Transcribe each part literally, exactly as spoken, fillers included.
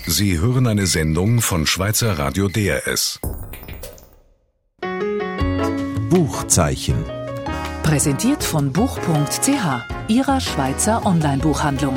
Sie hören eine Sendung von Schweizer Radio D R S. Buchzeichen. Präsentiert von buch punkt c h, Ihrer Schweizer Online-Buchhandlung.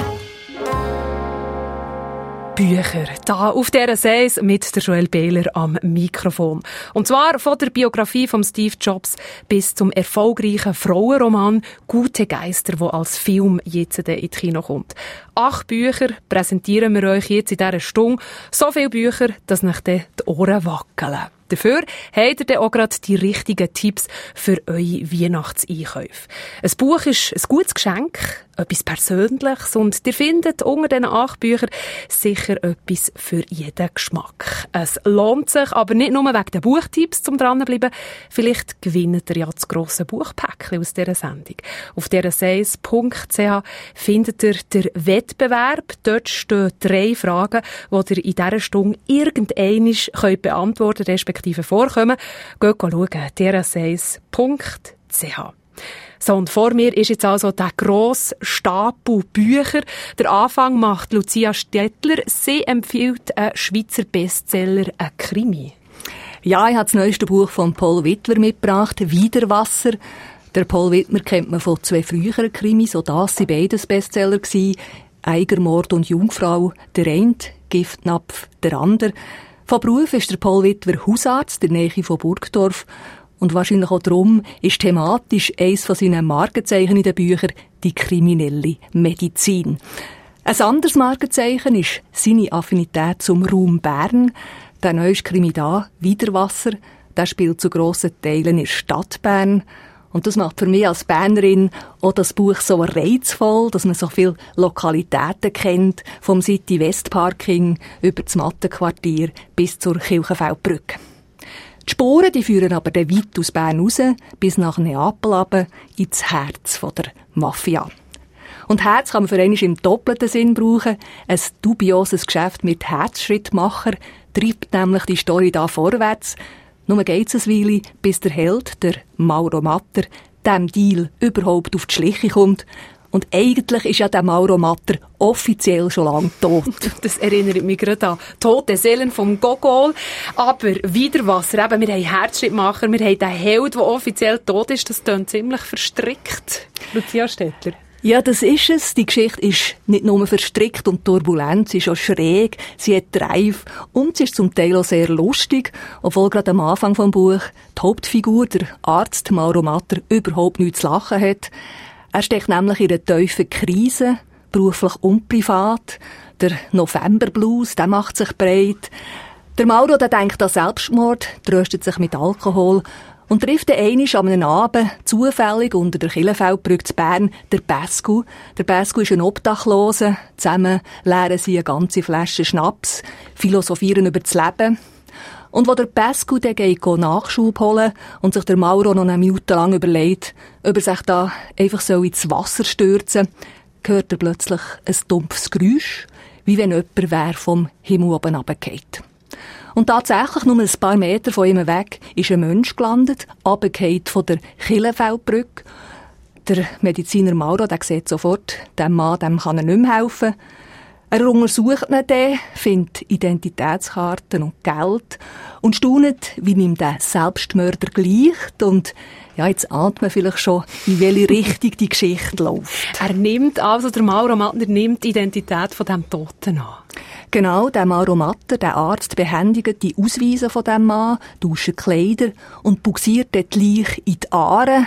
Bücher, da auf dieser Seis mit der Joelle Behler am Mikrofon. Und zwar von der Biografie von Steve Jobs bis zum erfolgreichen Frauenroman «Gute Geister», der als Film jetzt in die Kino kommt. Acht Bücher präsentieren wir euch jetzt in dieser Stunde. So viele Bücher, dass euch dann die Ohren wackeln. Dafür habt ihr dann auch gerade die richtigen Tipps für eure Weihnachtseinkäufe. Ein Buch ist ein gutes Geschenk, etwas Persönliches, und ihr findet unter diesen acht Büchern sicher etwas für jeden Geschmack. Es lohnt sich, aber nicht nur wegen den Buchtipps zum dranbleiben. Vielleicht gewinnt ihr ja das grosse Buchpäckchen aus dieser Sendung. Auf dieser seis punkt c h findet ihr den Wettbewerb. Dort stehen drei Fragen, die ihr in dieser Stunde irgendeinmal beantworten könnt, respektive vorkommen. Geht schauen, der seis punkt c h. So, und vor mir ist jetzt also der grosse Stapel Bücher. Der Anfang macht Lucia Stettler. Sie empfiehlt einen Schweizer Bestseller, einen Krimi. Ja, ich habe das neueste Buch von Paul Wittwer mitgebracht, «Widerwasser». Der Paul Wittwer kennt man von zwei früheren Krimis, auch das waren beides Bestseller gewesen. «Eigermord und Jungfrau», der eine, «Giftnapf», der andere. Von Beruf ist der Paul Wittwer Hausarzt in der Nähe von Burgdorf. Und wahrscheinlich auch darum ist thematisch eines von seinen Markenzeichen in den Büchern die kriminelle Medizin. Ein anderes Markenzeichen ist seine Affinität zum Raum Bern. Der neueste Krimi da, «Widerwasser», der spielt zu grossen Teilen in der Stadt Bern. Und das macht für mich als Bernerin auch das Buch so reizvoll, dass man so viele Lokalitäten kennt, vom City West Parking über das Mattenquartier bis zur Kirchenfeldbrücke. Die Spuren die führen aber dann weit aus Bern raus, bis nach Neapel runter, ins Herz von der Mafia. Und Herz kann man für einmal im doppelten Sinn brauchen. Ein dubioses Geschäft mit Herzschrittmacher treibt nämlich die Story da vorwärts. Nur geht's ein Weile, bis der Held, der Mauro Matter, dem Deal überhaupt auf die Schliche kommt. Und eigentlich ist ja der Mauro Matter offiziell schon lange tot. Das erinnert mich gerade an «Tote Seelen» vom Gogol. Aber Widerwasser, eben, wir haben Herzschrittmacher, wir haben den Held, der offiziell tot ist. Das klingt ziemlich verstrickt. Lucia Stettler. Ja, das ist es. Die Geschichte ist nicht nur verstrickt und turbulent, sie ist auch schräg, sie hat Drive und sie ist zum Teil auch sehr lustig, obwohl gerade am Anfang vom Buch die Hauptfigur, der Arzt Mauro Matter, überhaupt nichts zu lachen hat. Er steckt nämlich in einer tiefen Krise, beruflich und privat. Der Novemberblues, der macht sich breit. Der Mauro, der denkt an Selbstmord, tröstet sich mit Alkohol und trifft einmal an einem Abend zufällig unter der Kirchenfeldbrücke zu Bern der Pescu. Der Pescu ist ein Obdachloser. Zusammen leeren sie eine ganze Flasche Schnaps, philosophieren über das Leben. Und wo der Pescu dann geht Nachschub holen und sich der Mauro noch eine Minute lang überlegt, ob er sich da einfach so ins Wasser stürzen soll, hört er plötzlich ein dumpfes Geräusch, wie wenn jemand wäre vom Himmel oben runtergefallen. Und tatsächlich, nur ein paar Meter von ihm weg, ist ein Mensch gelandet, runtergefallen von der Kirchenfeldbrücke. Der Mediziner Mauro, der sieht sofort, dem Mann, dem kann er nicht mehr helfen. Er untersucht ihn dann, findet Identitätskarten und Geld und staunt, wie ihm der Selbstmörder gleicht. Und ja, jetzt ahnt man vielleicht schon, in welche Richtung die Geschichte läuft. Er nimmt also, der Mauro Matter nimmt die Identität von dem Toten an. Genau, der Mauro Matter, der Arzt, behändigt die Ausweise von dem Mann, tauscht Kleider und buxiert dort gleich in die Aare.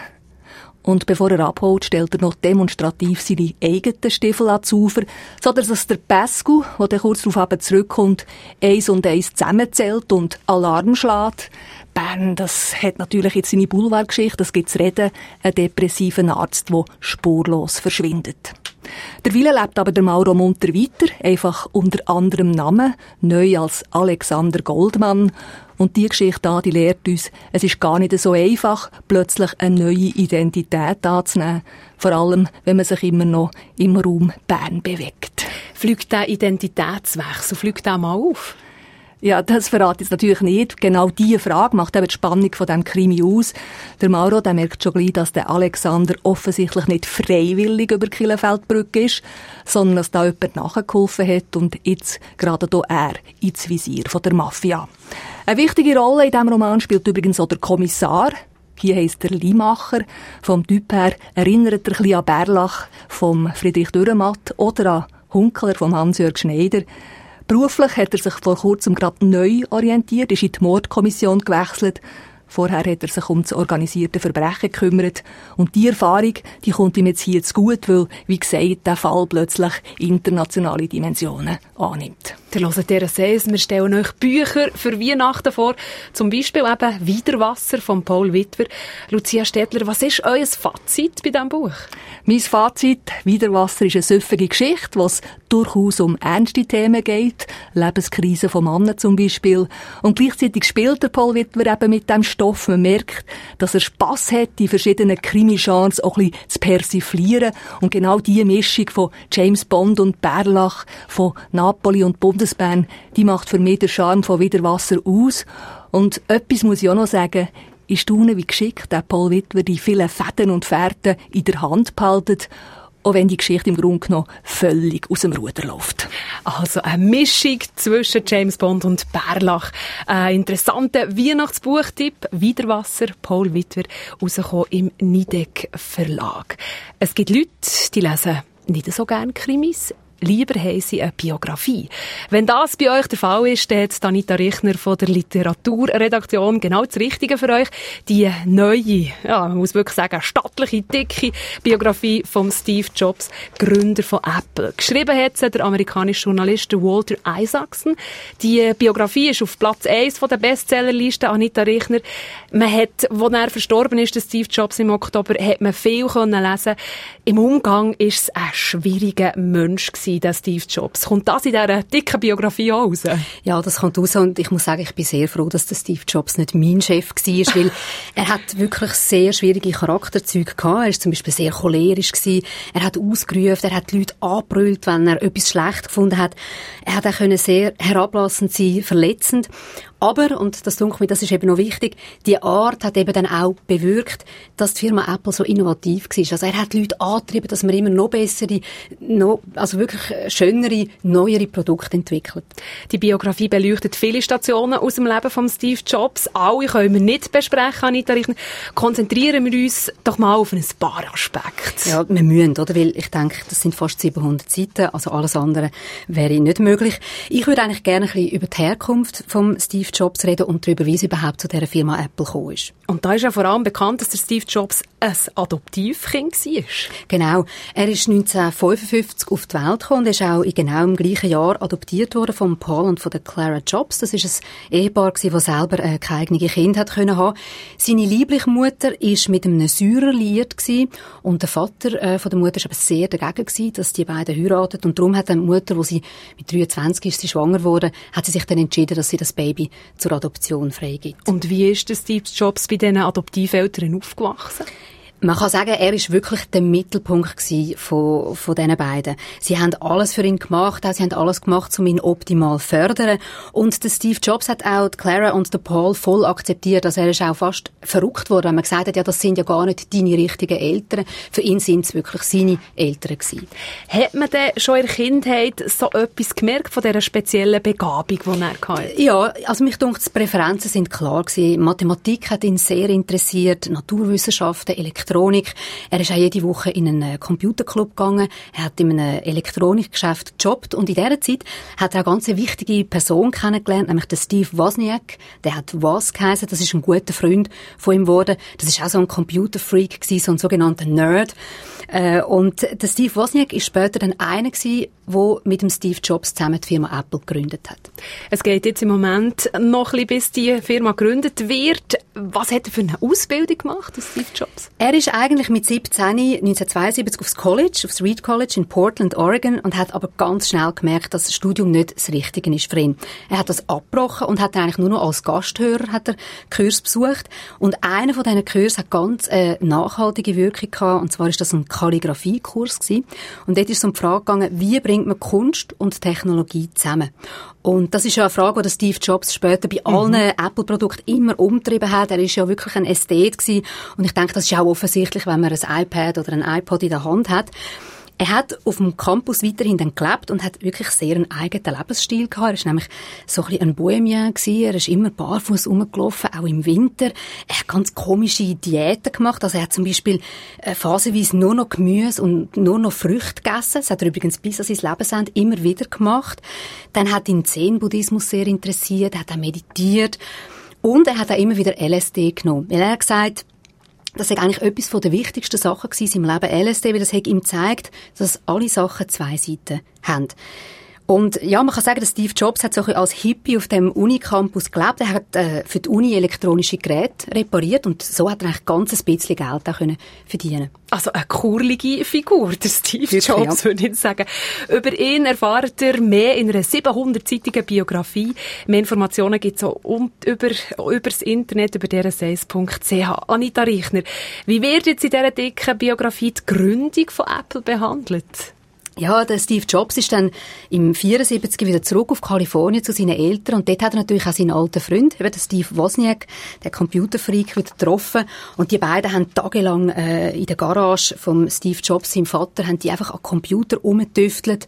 Und bevor er abholt, stellt er noch demonstrativ seine eigenen Stiefel ans Ufer, sodass es der Pescu, der dann kurz darauf zurückkommt, eins und eins zusammenzählt und Alarm schlägt. Bern, das hat natürlich jetzt seine Boulevardgeschichte, das gibt's reden, einen depressiven Arzt, der spurlos verschwindet. Derweil lebt aber der Mauro munter weiter, einfach unter anderem Namen, neu als Alexander Goldmann. Und die Geschichte da, die lehrt uns, es ist gar nicht so einfach, plötzlich eine neue Identität anzunehmen. Vor allem, wenn man sich immer noch im Raum Bern bewegt. Fliegt der Identitätswechsel, fliegt der mal auf? Ja, das verrate ich natürlich nicht. Genau diese Frage macht eben die Spannung von diesem Krimi aus. Der Mauro, der merkt schon gleich, dass der Alexander offensichtlich nicht freiwillig über die Kielenfeldbrücke ist, sondern dass da jemand nachgeholfen hat und jetzt gerade hier er ins Visier von der Mafia. Eine wichtige Rolle in diesem Roman spielt übrigens auch der Kommissar. Hier heisst er Limacher. Vom Typ her erinnert er ein bisschen an Bärlach vom Friedrich Dürrenmatt oder an Hunkler vom Hans-Jörg Schneider. Beruflich hat er sich vor kurzem gerade neu orientiert, ist in die Mordkommission gewechselt. Vorher hat er sich um das organisierte Verbrechen gekümmert. Und die Erfahrung, die kommt ihm jetzt hier zu gut, weil, wie gesagt, der Fall plötzlich internationale Dimensionen annimmt. Ihr hört dieser Sees, wir stellen euch Bücher für Weihnachten vor. Zum Beispiel eben «Widerwasser» von Paul Witwer. Lucia Städtler, was ist euer Fazit bei diesem Buch? Mein Fazit, «Widerwasser» ist eine süffige Geschichte, wo es durchaus um ernste Themen geht. Lebenskrise von Männern zum Beispiel. Und gleichzeitig spielt der Paul Witwer eben mit dem Stoff. Man merkt, dass er Spass hat, die verschiedenen Krimi-Genres auch ein bisschen zu persiflieren. Und genau diese Mischung von James Bond und Bärlach, von Napoli und Bundesbern, die macht für mich den Charme von Widerwasser aus. Und etwas muss ich auch noch sagen, ich staune, wie geschickt der Paul Witwer die vielen Fäden und Fährten in der Hand behalten, auch wenn die Geschichte im Grunde genommen völlig aus dem Ruder läuft. Also eine Mischung zwischen James Bond und Bärlach. Ein interessanter Weihnachtsbuchtipp, «Widerwasser», Paul Witwer, rausgekommen im Nidek Verlag. Es gibt Leute, die lesen nicht so gerne Krimis. Lieber haben sie eine Biografie. Wenn das bei euch der Fall ist, dann hat Anita Richner von der Literaturredaktion genau das Richtige für euch. Die neue, ja, man muss wirklich sagen, stattliche, dicke Biografie von Steve Jobs, Gründer von Apple. Geschrieben hat sie der amerikanische Journalist Walter Isaacson. Die Biografie ist auf Platz eins von der Bestsellerliste, Anita Richner. Man hat, als er verstorben ist, der Steve Jobs im Oktober, hat man viel können lesen. Im Umgang ist es ein schwieriger Mensch gewesen, der Steve Jobs. Kommt das in dieser dicken Biografie auch raus? Ja, das kommt raus und ich muss sagen, ich bin sehr froh, dass der Steve Jobs nicht mein Chef war, weil er hat wirklich sehr schwierige Charakterzüge gehabt. Er war zum Beispiel sehr cholerisch gewesen. Er hat ausgerufen, er hat Leute angebrüllt, wenn er etwas schlecht gefunden hat. Er hat auch können sehr herablassend sein, verletzend. Aber, und das denke ich mir, das ist eben noch wichtig, die Art hat eben dann auch bewirkt, dass die Firma Apple so innovativ war. Also er hat Leute angetrieben, dass man immer noch bessere, noch, also wirklich schönere, neuere Produkte entwickelt. Die Biografie beleuchtet viele Stationen aus dem Leben von Steve Jobs. Alle können wir nicht besprechen, Anita Richner. Konzentrieren wir uns doch mal auf ein paar Aspekte. Ja, wir müssen, oder? Weil ich denke, das sind fast siebenhundert Seiten, also alles andere wäre nicht möglich. Ich würde eigentlich gerne ein bisschen über die Herkunft von Steve Jobs reden und darüber, wie es überhaupt zu dieser Firma Apple gekommen ist. Und da ist ja vor allem bekannt, dass der Steve Jobs ein Adoptivkind war. Genau. Er ist neunzehnhundertfünfundfünfzig auf die Welt gekommen und ist auch in genau im gleichen Jahr adoptiert worden von Paul und von der Clara Jobs. Das ist ein Ehepaar, das selber äh, keine eigenen Kinder hat können haben. Seine liebliche Mutter war mit einem Syrer liiert gewesen und der Vater äh, von der Mutter war aber sehr dagegen gewesen, dass die beiden heiraten. Und darum hat die Mutter, wo sie mit dreiundzwanzig ist sie schwanger geworden, hat sie sich dann entschieden, dass sie das Baby zur Adoption freigibt. Und wie ist der Steve Jobs bei diesen Adoptiveltern aufgewachsen? Man kann sagen, er ist wirklich der Mittelpunkt von, von diesen beiden. Sie haben alles für ihn gemacht, auch sie haben alles gemacht, um ihn optimal zu fördern. Und der Steve Jobs hat auch die Clara und der Paul voll akzeptiert. Also er ist auch fast verrückt worden, wenn man gesagt hat, ja, das sind ja gar nicht deine richtigen Eltern. Für ihn sind es wirklich seine Eltern gewesen. Hat man denn schon in der Kindheit so etwas gemerkt von dieser speziellen Begabung, die er hatte? Ja, also mich denkt, die Präferenzen sind klar gewesen. Mathematik hat ihn sehr interessiert, Naturwissenschaften, Elektronik. Er ist auch jede Woche in einen Computerclub gegangen. Er hat in einem Elektronikgeschäft gejobbt und in dieser Zeit hat er eine ganz wichtige Person kennengelernt, nämlich den Steve Wozniak. Der hat Woz geheißen. Das ist ein guter Freund von ihm geworden. Das ist auch so ein Computerfreak gewesen, so ein sogenannter Nerd. Und der Steve Wozniak ist später dann einer gewesen, der mit dem Steve Jobs zusammen die Firma Apple gegründet hat. Es geht jetzt im Moment noch ein bisschen, bis die Firma gegründet wird. Was hat er für eine Ausbildung gemacht, der Steve Jobs? Er ist eigentlich mit siebzehn neunzehnhundertzweiundsiebzig aufs College, aufs Reed College in Portland, Oregon, und hat aber ganz schnell gemerkt, dass das Studium nicht das Richtige ist für ihn. Er hat das abgebrochen und hat eigentlich nur noch als Gasthörer hat er Kurs besucht. Und einer von diesen Kursen hat ganz äh, nachhaltige Wirkung gehabt, und zwar ist das ein Kalligrafiekurs gewesen. Und dort ist es um die Frage gegangen, wie bringt man Kunst und Technologie zusammen? Und das ist ja eine Frage, die Steve Jobs später bei allen mhm. Apple-Produkten immer umgetrieben hat. Er ist ja wirklich ein Ästhet gewesen. Und ich denke, das ist auch offensichtlich, wenn man ein iPad oder ein iPod in der Hand hat. Er hat auf dem Campus weiterhin dann gelebt und hat wirklich sehr einen eigenen Lebensstil gehabt. Er ist nämlich so ein bisschen ein Bohemien gewesen. Er ist immer barfuß rumgelaufen, auch im Winter. Er hat ganz komische Diäten gemacht. Also er hat zum Beispiel äh, phasenweise nur noch Gemüse und nur noch Früchte gegessen. Das hat er übrigens bis an sein Lebensende immer wieder gemacht. Dann hat ihn Zen-Buddhismus sehr interessiert. Er hat auch meditiert. Und er hat auch immer wieder L S D genommen. Er hat gesagt, das ist eigentlich etwas von der wichtigsten Sachen in seinem Leben, L S D, weil das hat ihm gezeigt, dass alle Sachen zwei Seiten haben. Und ja, man kann sagen, dass Steve Jobs hat so als Hippie auf dem Unicampus gelebt. Er hat äh, für die Uni elektronische Geräte repariert und so hat er eigentlich ganz ein bisschen Geld auch können verdienen. Also eine kurlige Figur, der Steve Wirklich, Jobs, ja. würde ich sagen. Über ihn erfahrt ihr mehr in einer siebenhundertseitigen Biografie. Mehr Informationen gibt es auch um, über, über das Internet, über deraseis punkt c h. Anita Reichner, wie wird jetzt in dieser dicken Biografie die Gründung von Apple behandelt? Ja, der Steve Jobs ist dann im vierundsiebzig wieder zurück auf Kalifornien zu seinen Eltern und dort hat er natürlich auch seinen alten Freund, eben den Steve Wozniak, der Computerfreak, wieder getroffen und die beiden haben tagelang äh, in der Garage vom Steve Jobs, seinem Vater, haben die einfach an Computer rumgetüftelt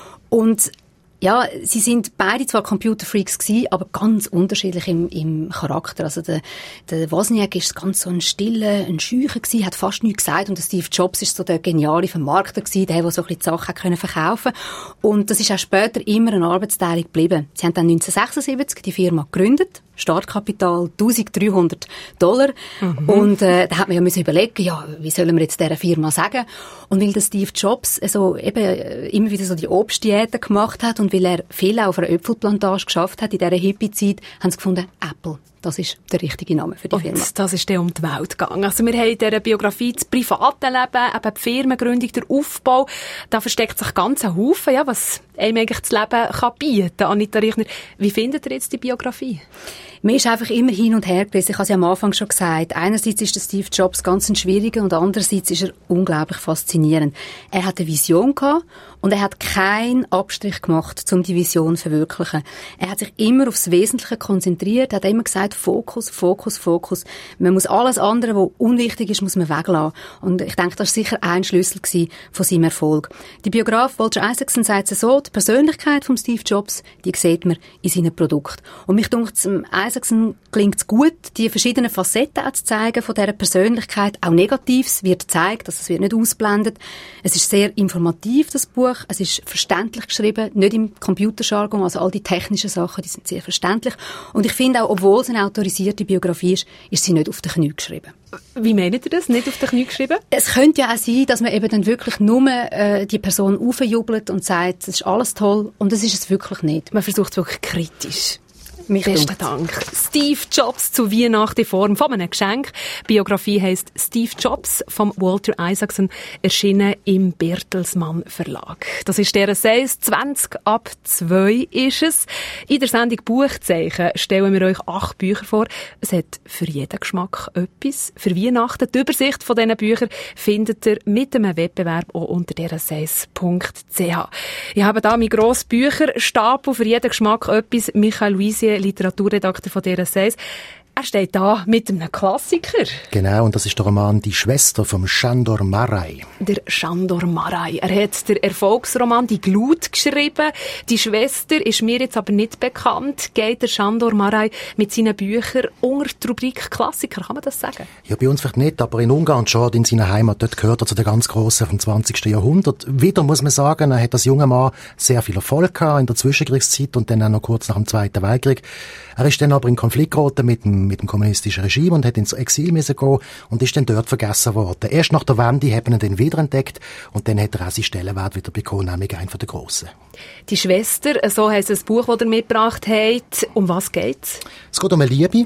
und ja, sie sind beide zwar Computerfreaks gewesen, aber ganz unterschiedlich im, im Charakter. Also der, der Wozniak ist ganz so ein stiller, ein Scheucher gewesen, hat fast nichts gesagt und der Steve Jobs ist so der geniale Vermarkter gewesen, der, der so ein bisschen die Sachen können verkaufen. Und das ist auch später immer eine Arbeitsteilung geblieben. Sie haben dann neunzehnhundertsechsundsiebzig die Firma gegründet. Startkapital eintausenddreihundert Dollar. Mhm. Und äh, da hat man ja müssen überlegen, ja, wie sollen wir jetzt dieser Firma sagen? Und weil der Steve Jobs also eben äh, immer wieder so die Obstdiäten gemacht hat und weil er viel auf einer Äpfelplantage geschafft hat in dieser Hippie-Zeit, haben sie gefunden, Apple. Das ist der richtige Name für die und Firma. Das ist dann um die Welt gegangen. Also wir haben in dieser Biografie das private Leben, eben die Firmengründung, der Aufbau. Da versteckt sich ganz ein Haufen, ja, was einem eigentlich das Leben kann bieten. Anita Reichner, wie findet ihr jetzt die Biografie? Mir ist einfach immer hin und her gewesen. Ich habe es ja am Anfang schon gesagt. Einerseits ist der Steve Jobs ganz ein schwieriger und andererseits ist er unglaublich faszinierend. Er hat eine Vision gehabt und er hat keinen Abstrich gemacht, um die Vision zu verwirklichen. Er hat sich immer aufs Wesentliche konzentriert, hat immer gesagt, Fokus, Fokus, Fokus. Man muss alles andere, was unwichtig ist, muss man weglassen. Und ich denke, das war sicher ein Schlüssel von seinem Erfolg. Der Biograf Walter Isaacson sagt es so, die Persönlichkeit von Steve Jobs, die sieht man in seinen Produkten. Und mich denkt, Isaacson klingt es gut, die verschiedenen Facetten auch zu zeigen von dieser Persönlichkeit. Auch Negatives wird gezeigt, also es wird nicht ausblendet. Es ist sehr informativ, das Buch. Es ist verständlich geschrieben, nicht im Computerjargon, also all die technischen Sachen, die sind sehr verständlich. Und ich finde auch, obwohl es eine autorisierte Biografie ist, ist sie nicht auf den Knie geschrieben. Wie meint ihr das? Nicht auf den Knie geschrieben? Es könnte ja auch sein, dass man eben dann wirklich nur äh, die Person aufjubelt und sagt, das ist alles toll. Und das ist es wirklich nicht. Man versucht es wirklich kritisch. Mich Besten Dank. Steve Jobs zu Weihnachten in Form von einem Geschenk. Die Biografie heisst Steve Jobs vom Walter Isaacson, erschienen im Bertelsmann Verlag. Das ist der Seis, zwanzig ab zwei ist es. In der Sendung Buchzeichen stellen wir euch acht Bücher vor. Es hat für jeden Geschmack etwas. Für Weihnachten. Die Übersicht von diesen Büchern findet ihr mit einem Wettbewerb auch unter deraseis punkt c h. Ich habe da meinen grossen Bücherstapel, für jeden Geschmack etwas. Michael Luisier, Literaturredakteur von deraseis. Er steht da mit einem Klassiker. Genau, und das ist der Roman «Die Schwester» von Sándor Márai. Der Sándor Márai. Er hat den Erfolgsroman «Die Glut» geschrieben. «Die Schwester» ist mir jetzt aber nicht bekannt. Geht der Sándor Márai mit seinen Büchern unter die Rubrik Klassiker, kann man das sagen? Ja, bei uns vielleicht nicht, aber in Ungarn schon, in seiner Heimat. Dort gehört er zu den ganz Grossen vom zwanzigsten Jahrhundert. Wieder muss man sagen, er hat als junger Mann sehr viel Erfolg gehabt in der Zwischenkriegszeit und dann auch noch kurz nach dem Zweiten Weltkrieg. Er ist dann aber in Konflikt geraten mit dem, mit dem kommunistischen Regime und hat ins Exil müssen gehen und ist dann dort vergessen worden. Erst nach der Wende haben ihn dann wiederentdeckt und dann hat er auch seinen Stellenwert wieder bekommen, nämlich einen von den Grossen. Die Schwester, so heisst das Buch, das er mitgebracht hat. Um was geht's? Es geht um eine Liebe.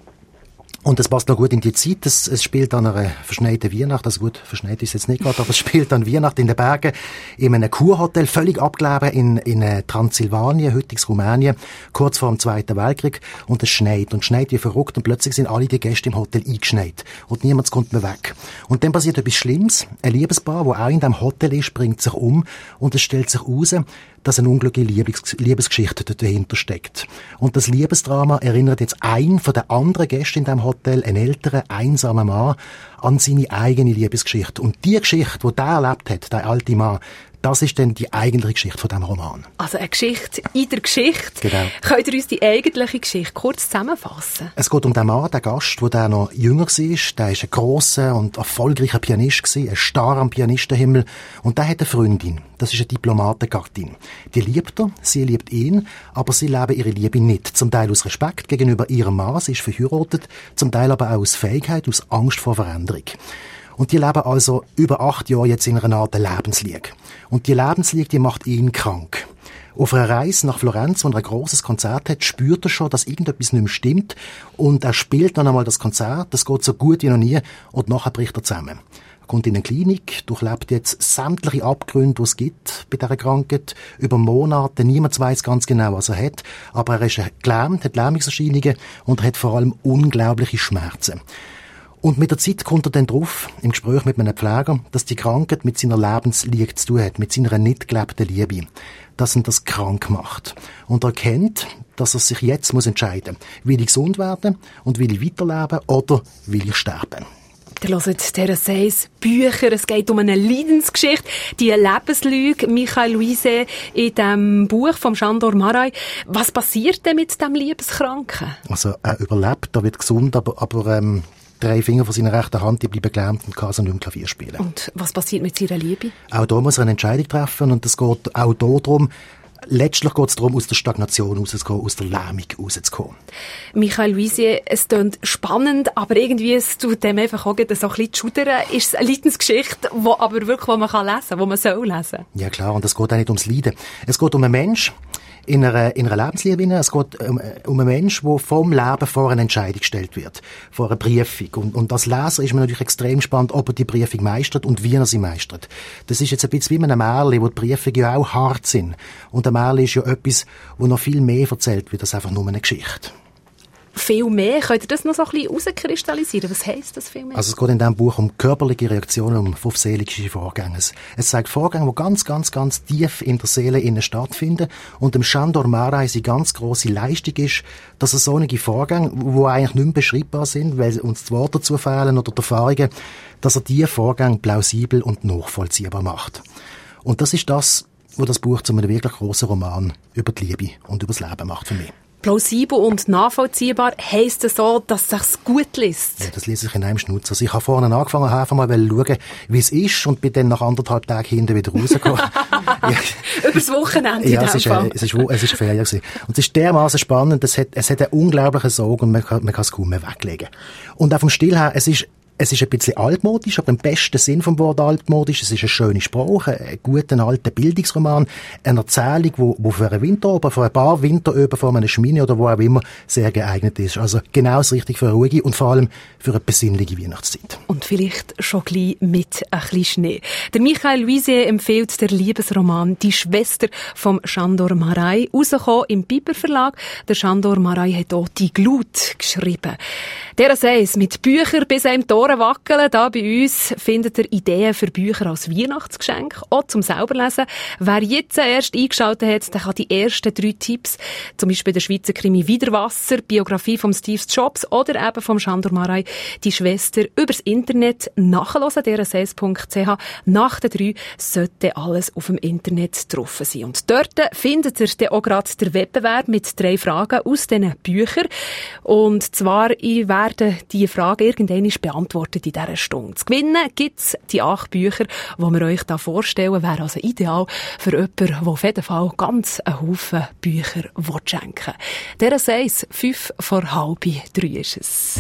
Und es passt noch gut in die Zeit. Es, es spielt an einer verschneiten Weihnacht. Also gut, verschneit ist jetzt nicht gerade, aber es spielt an Weihnacht in den Bergen in einem Kurhotel, völlig abgelegen in, in Transsilvanien, heutiges Rumänien, kurz vor dem Zweiten Weltkrieg. Und es schneit und schneit wie verrückt und plötzlich sind alle die Gäste im Hotel eingeschneit. Und niemand kommt mehr weg. Und dann passiert etwas Schlimmes. Ein Liebespaar, das auch in diesem Hotel ist, bringt sich um und es stellt sich raus, dass eine unglückliche Liebes- Liebesgeschichte dahinter steckt. Und das Liebesdrama erinnert jetzt einen von den anderen Gästen in diesem Hotel, einen älteren, einsamen Mann, an seine eigene Liebesgeschichte. Und die Geschichte, die der erlebt hat, der alte Mann, das ist dann die eigentliche Geschichte von diesem Roman. Also eine Geschichte in der Geschichte. Genau. Könnt ihr uns die eigentliche Geschichte kurz zusammenfassen? Es geht um den Mann, den Gast, der der noch jünger war. Der war ein grosser und erfolgreicher Pianist, ein Star am Pianistenhimmel. Und der hat eine Freundin. Das ist eine Diplomatengattin. Die liebt er, sie liebt ihn, aber sie leben ihre Liebe nicht. Zum Teil aus Respekt gegenüber ihrem Mann, sie ist verheiratet, zum Teil aber auch aus Fähigkeit, aus Angst vor Veränderung. Und die leben also über acht Jahre jetzt in einer Art Lebensliege. Und die Lebensliege, die macht ihn krank. Auf einer Reise nach Florenz, wo er ein grosses Konzert hat, spürt er schon, dass irgendetwas nicht mehr stimmt. Und er spielt dann einmal das Konzert, das geht so gut wie noch nie, und nachher bricht er zusammen. Er kommt in eine Klinik, durchlebt jetzt sämtliche Abgründe, die es gibt bei dieser Krankheit, über Monate. Niemand weiss ganz genau, was er hat, aber er ist gelähmt, hat Lähmungserscheinungen und er hat vor allem unglaubliche Schmerzen. Und mit der Zeit kommt er dann drauf, im Gespräch mit einem Pfleger, dass die Krankheit mit seiner Lebensliebe zu tun hat, mit seiner nicht gelebten Liebe. Dass ihn das krank macht. Und er erkennt, dass er sich jetzt muss entscheiden muss. Will ich gesund werden und will ich weiterleben oder will ich sterben? Ihr hört «Der Seis» Bücher. Es geht um eine Leidensgeschichte, die Lebenslüge. Michael Luise in dem Buch von Sándor Márai. Was passiert denn mit dem Liebeskranken? Also er überlebt, er wird gesund, aber, aber ähm, drei Finger von seiner rechten Hand, die bleiben gelähmt und kann also nicht mehr Klavier spielen. Und was passiert mit seiner Liebe? Auch da muss er eine Entscheidung treffen und es geht auch da darum, letztlich geht es darum, aus der Stagnation rauszukommen, aus der Lähmung rauszukommen. Michael Luisier, es klingt spannend, aber irgendwie es tut dem einfach auch so ein bisschen schudern. Ist es eine Leidensgeschichte, die aber wirklich, wo man kann lesen kann, die man soll lesen? Ja klar, und es geht auch nicht ums Leiden. Es geht um einen Menschen, in einer, in einer Lebensliebe. Es geht um, um einen Menschen, der vom Leben vor eine Entscheidung gestellt wird. Vor eine Prüfung. Und, und als Leser ist man natürlich extrem gespannt, ob er die Prüfung meistert und wie er sie meistert. Das ist jetzt ein bisschen wie mit einem Märchen, wo die Prüfungen ja auch hart sind. Und ein Märchen ist ja etwas, wo noch viel mehr erzählt wird als einfach nur eine Geschichte. Viel mehr? Könnt ihr das noch so ein bisschen herauskristallisieren? Was heisst das viel mehr? Also es geht in diesem Buch um körperliche Reaktionen, um seelische Vorgänge. Es zeigt Vorgänge, die ganz, ganz, ganz tief in der Seele innen stattfinden. Und dem Sándor Márai seine ganz grosse Leistung ist, dass er solche Vorgänge, die eigentlich nicht mehr beschreibbar sind, weil uns die Worte dazu fehlen oder die Erfahrungen, dass er diese Vorgänge plausibel und nachvollziehbar macht. Und das ist das, was das Buch zu einem wirklich grossen Roman über die Liebe und über das Leben macht für mich. Plausibel und nachvollziehbar heisst es so, dass es sich gut liest. Ja, das liest sich in einem Schnutz. Also ich habe vorne angefangen, habe einfach mal schauen, wie es ist und bin dann nach anderthalb Tagen hinten wieder rausgekommen. ja. Übers Wochenende ja, in es ist, Fall. äh, es ist, es ist Ferien gewesen. Und es ist dermaßen spannend, es hat, es hat einen unglaublichen Sog und man kann, man kann es kaum mehr weglegen. Und auch vom Stil her, es ist Es ist ein bisschen altmodisch, aber im besten Sinn vom Wort altmodisch. Es ist eine schöne Sprache, ein guter alter Bildungsroman, eine Erzählung, wo, wo für einen Winteröben, für ein paar Winteröben vor einer Schmine oder wo auch immer sehr geeignet ist. Also genau das Richtige für eine ruhige und vor allem für eine besinnliche Weihnachtszeit. Und vielleicht schon gleich mit ein bisschen Schnee. Der Michael Luisier empfiehlt der Liebesroman «Die Schwester» vom Sándor Márai, rausgekommen im Piper Verlag. Der Sándor Márai hat auch «Die Glut» geschrieben. Der Seis mit Büchern bis einem Tor wackeln. Da bei uns findet ihr Ideen für Bücher als Weihnachtsgeschenk, auch zum selber lesen. Wer jetzt erst eingeschaltet hat, der kann die ersten drei Tipps, zum Beispiel der Schweizer Krimi «Widerwasser», Biografie von Steve Jobs oder eben vom Sándor Márai «Die Schwester» übers Internet nachhören, d r s s punkt c h. Nach den drei sollte alles auf dem Internet drauf sein. Und dort findet ihr dann auch gerade den Wettbewerb mit drei Fragen aus diesen Büchern. Und zwar, ich werde die Fragen irgendwann beantworten in dieser Stunde. Zu gewinnen gibt es die acht Bücher, die wir euch hier vorstellen, wäre also ideal für jemanden, der auf jeden Fall ganz einen Haufen Bücher schenken will. Der Seis, fünf vor halb drei ist es.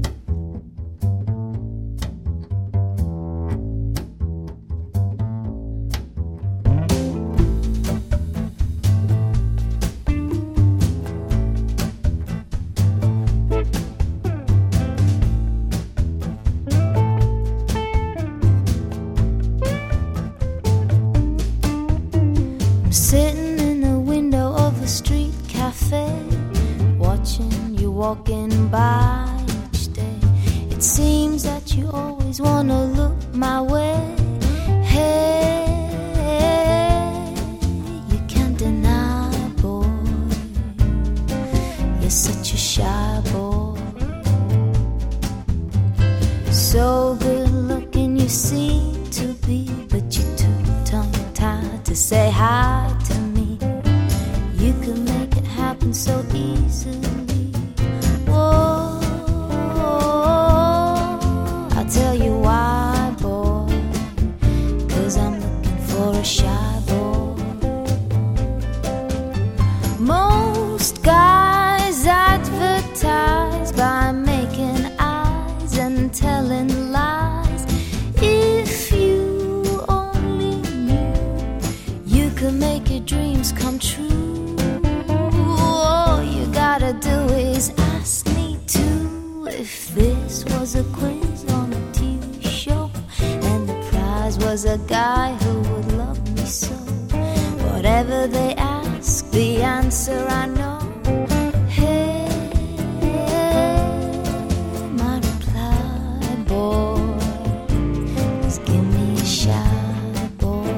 Sitting in the window of a street cafe, watching you walking by each day. It seems that you always wanna look my way. Hey, you can't You're such a shy boy. So good looking you seem to be, but you're too tongue-tied to say hi to me. You could make it happen so easily. Whoa, I'll tell you why, boy, 'cause I'm looking for a shy boy. Most guys advertise by making eyes and telling lies. If you only knew, you could make your dreams come true. All you gotta do is ask me to. If this was a quiz on a T V show and the prize was a guy who would love me so, whatever they ask, the answer I know. Hey, my reply, boy, is give me a shy boy.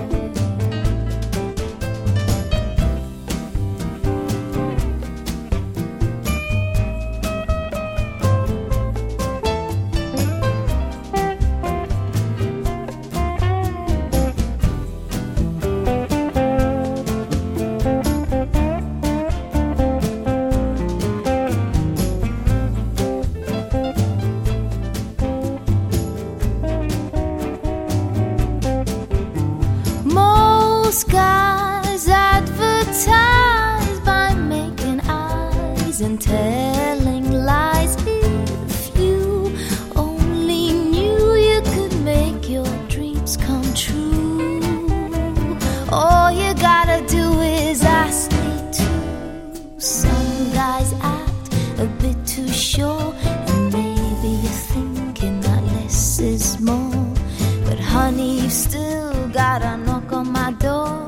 Most guys advertise by making eyes and telling lies. If you only knew, you could make your dreams come true. All you gotta do is ask me to. Some guys act a bit too sure, and maybe you're thinking that less is more. But honey, you've still gotta knock on my door.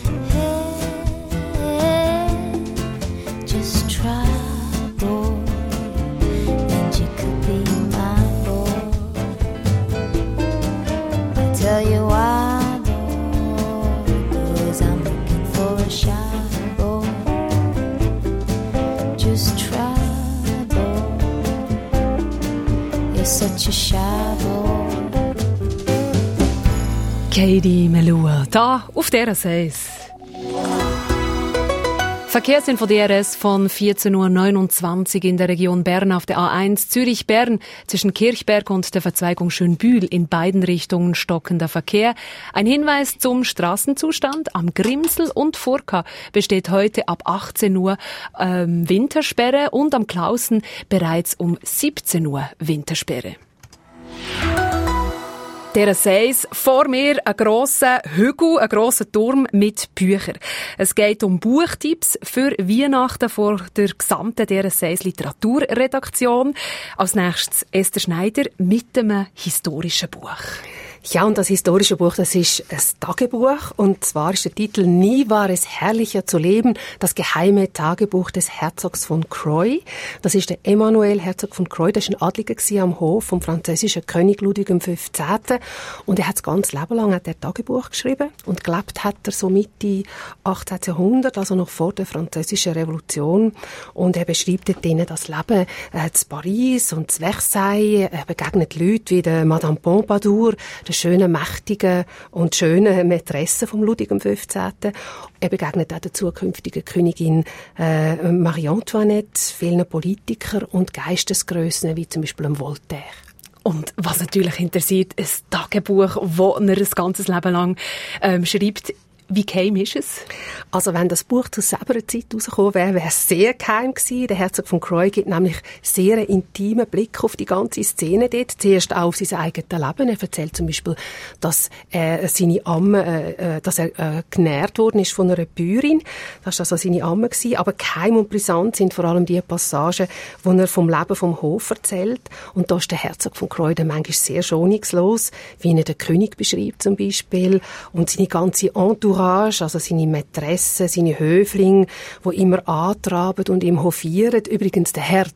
Hey, just try, boy, and you could be my boy. I tell you why, boy, 'cause I'm looking for a shy boy. Just try, boy, you're such a shy boy. Katie Melua, da auf D R S eins. Verkehrsinfo D R S von vierzehn Uhr neunundzwanzig in der Region Bern auf der A eins Zürich-Bern zwischen Kirchberg und der Verzweigung Schönbühl in beiden Richtungen stockender Verkehr. Ein Hinweis zum Straßenzustand. Am Grimsel und Furka besteht heute ab achtzehn Uhr ähm, Wintersperre und am Klausen bereits um siebzehn Uhr Wintersperre. Der Seis vor mir ein grosser Hügel, ein grosser Turm mit Büchern. Es geht um Buchtipps für Weihnachten vor der gesamten der Seis Literaturredaktion. Als nächstes Esther Schneider mit einem historischen Buch. Ja, und das historische Buch, das ist ein Tagebuch. Und zwar ist der Titel »Nie war es herrlicher zu leben«, das geheime Tagebuch des Herzogs von Croy. Das ist der Emmanuel Herzog von Croy, der war ein Adliger am Hof vom französischen König Ludwig der fünfzehnte. Und er hat das ganze Leben lang hat er Tagebuch geschrieben. Und gelebt hat er so Mitte achtzehnten Jahrhundert, also noch vor der französischen Revolution. Und er beschreibt dort drinnen das Leben äh, zu Paris und zu Versailles. Er begegnet Leute wie der Madame Pompadour, der schönen, mächtigen und schönen Mätresse vom Ludwig der fünfzehnte. Er begegnet auch der zukünftigen Königin äh, Marie-Antoinette, vielen Politikern und Geistesgrössen, wie zum Beispiel dem Voltaire. Und was natürlich interessiert, ein Tagebuch, das er das ganze Leben lang ähm, schreibt. Wie geheim ist es? Also wenn das Buch zu selber Zeit rausgekommen wäre, wäre es sehr geheim gewesen. Der Herzog von Croy gibt nämlich sehr einen intimen Blick auf die ganze Szene dort. Zuerst auch auf sein eigenes Leben. Er erzählt zum Beispiel, dass er seine Amme, äh, dass er äh, genährt worden ist von einer Bäuerin. Das war also seine Amme gewesen. Aber geheim und brisant sind vor allem die Passagen, wo er vom Leben vom Hof erzählt. Und da ist der Herzog von Croy dann manchmal sehr schonungslos, wie er den König beschreibt zum Beispiel. Und seine ganze Entourage, also seine Mätresse, seine Höflinge, die immer antraben und ihm hofieren. Übrigens, der Herzog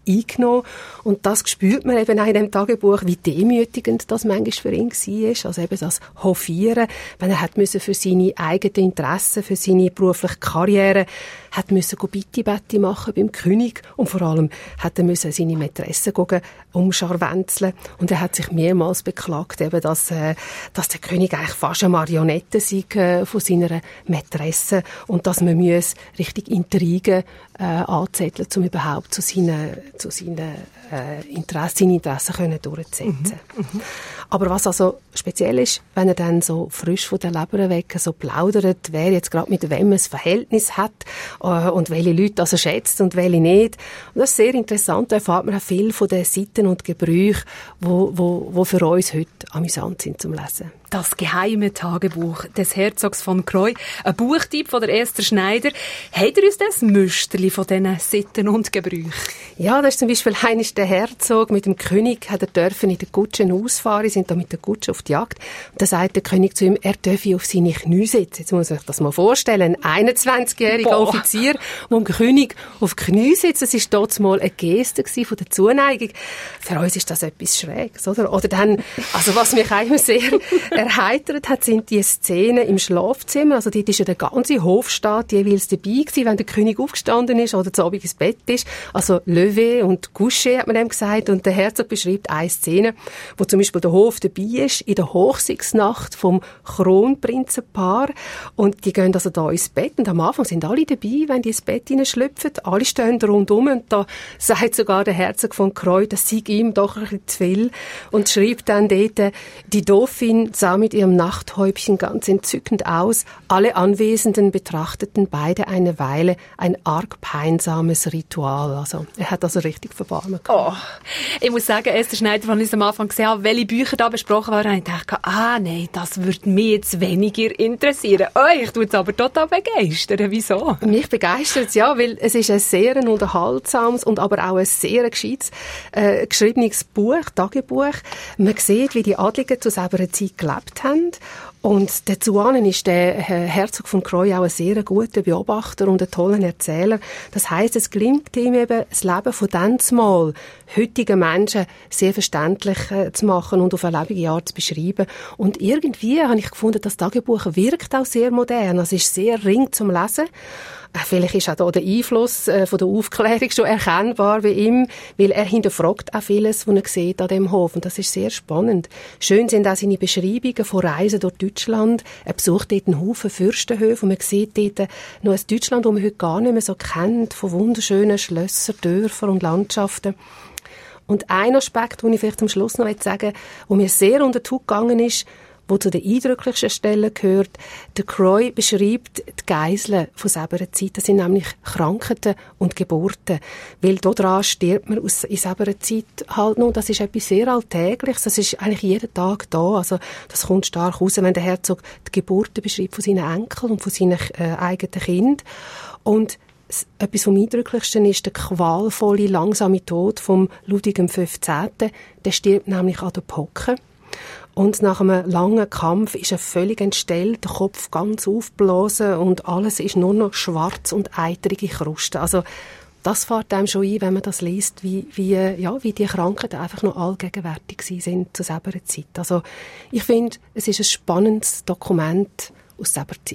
eingenommen. Und das spürt man eben auch in dem Tagebuch, wie demütigend das manchmal für ihn war. Also eben das Hofieren, wenn er hat müssen für seine eigenen Interessen, für seine berufliche Karriere, hat müssen Bitti-Betti machen beim König und vor allem hat er müssen seine Mätresse umscharwenzeln und er hat sich mehrmals beklagt, eben, dass, äh, dass der König eigentlich fast eine Marionette sei äh, von seiner Mätresse und dass man müsse richtig Intrigen äh, anzetteln, um überhaupt zu seinen, zu seinen äh, Interessen, seine Interessen können durchzusetzen. Mhm. Mhm. Aber was also speziell ist, wenn er dann so frisch von der Leber weg so plaudert, wer jetzt gerade mit wem ein Verhältnis hat äh, und welche Leute also schätzt und welche nicht. Und das ist sehr interessant, da erfahrt man auch viel von den Sitten und Gebrüchen, wo, wo, wo für uns heute amüsant sind zum Lesen. Das geheime Tagebuch des Herzogs von Croy, ein Buchtipp von der Esther Schneider. Habt ihr uns das Müsterli von diesen Sitten und Gebrüchen? Ja, das ist zum Beispiel eines der Herzog mit dem König, hat er dürfen in der Kutsche ausfahren, sind da mit der Kutsche auf die Jagd. Und da sagt der König zu ihm, er dürfe auf seine Knie sitzen. Jetzt muss man sich das mal vorstellen. Ein einundzwanzigjähriger Boah. Offizier, der dem König auf die Knie sitzt, das war dort mal eine Geste von der Zuneigung. Für uns ist das etwas Schräges, oder? Oder dann, also was mich auch immer sehr erheitert hat, sind die Szenen im Schlafzimmer. Also dort ist ja der ganze Hofstaat jeweils dabei gewesen, wenn der König aufgestanden ist oder zu Abend ins Bett ist. Also Lever und Coucher hat man dem gesagt. Und der Herzog beschreibt eine Szene, wo zum Beispiel der Hof dabei ist, in der Hochzeitsnacht vom Kronprinzenpaar. Und die gehen also da ins Bett. Und am Anfang sind alle dabei, wenn die ins Bett hineinschlüpfen. Alle stehen rundum. Und da sagt sogar der Herzog von Croy, das sei ihm doch ein bisschen zu viel. Und schreibt dann dort, die Dauphin sah mit ihrem Nachthäubchen ganz entzückend aus. Alle Anwesenden betrachteten beide eine Weile ein arg peinsames Ritual. Also, er hat also richtig Verbarmen gehabt. Oh, ich muss sagen, Esther Schneider, als ich am Anfang gesehen habe, welche Bücher da besprochen waren, habe ich gedacht, ah nein, das würde mich jetzt weniger interessieren. Euch tut es aber total begeistern. Wieso? Mich begeistert es, ja, weil es ist ein sehr unterhaltsames und aber auch ein sehr gescheites äh, geschriebenes Buch, Tagebuch. Man sieht, wie die Adligen zu selber Zeit gelebt haben. Und dazu ist der Herzog von Croy auch ein sehr guter Beobachter und ein toller Erzähler. Das heisst, es gelingt ihm eben, das Leben von damals heutigen Menschen sehr verständlich äh, zu machen und auf eine lebendige Art zu beschreiben. Und irgendwie habe ich gefunden, das Tagebuch wirkt auch sehr modern. Es ist sehr ring zum Lesen. Vielleicht ist auch da der Einfluss äh, von der Aufklärung schon erkennbar bei ihm, weil er hinterfragt auch vieles, was er sieht an dem Hof. Und das ist sehr spannend. Schön sind auch seine Beschreibungen von Reisen durch Deutschland. Er besucht dort einen Haufen Fürstenhöfe und man sieht dort noch ein Deutschland, das man heute gar nicht mehr so kennt, von wunderschönen Schlössern, Dörfern und Landschaften. Und ein Aspekt, den ich vielleicht am Schluss noch sagen will, der mir sehr unter die Haut gegangen ist, wo zu den eindrücklichsten Stellen gehört. Der Croy beschreibt die Geiseln von selber Zeit. Das sind nämlich Krankheiten und Geburten. Weil daran stirbt man aus, in selber Zeit halt noch. Das ist etwas sehr Alltägliches. Das ist eigentlich jeden Tag da. Also, das kommt stark raus, wenn der Herzog die Geburten beschreibt von seinen Enkeln und von seinen äh, eigenen Kindern. Und etwas vom Eindrücklichsten ist der qualvolle, langsame Tod von Ludwig der fünfzehnte. Der stirbt nämlich an der Pocke. Und nach einem langen Kampf ist er völlig entstellt, der Kopf ganz aufgeblasen und alles ist nur noch schwarz und eitrige Kruste. Also das fällt einem schon ein, wenn man das liest, wie, wie, ja, wie die Krankheiten einfach noch allgegenwärtig sind zu selber Zeit. Also ich finde, es ist ein spannendes Dokument aus selber Zeit.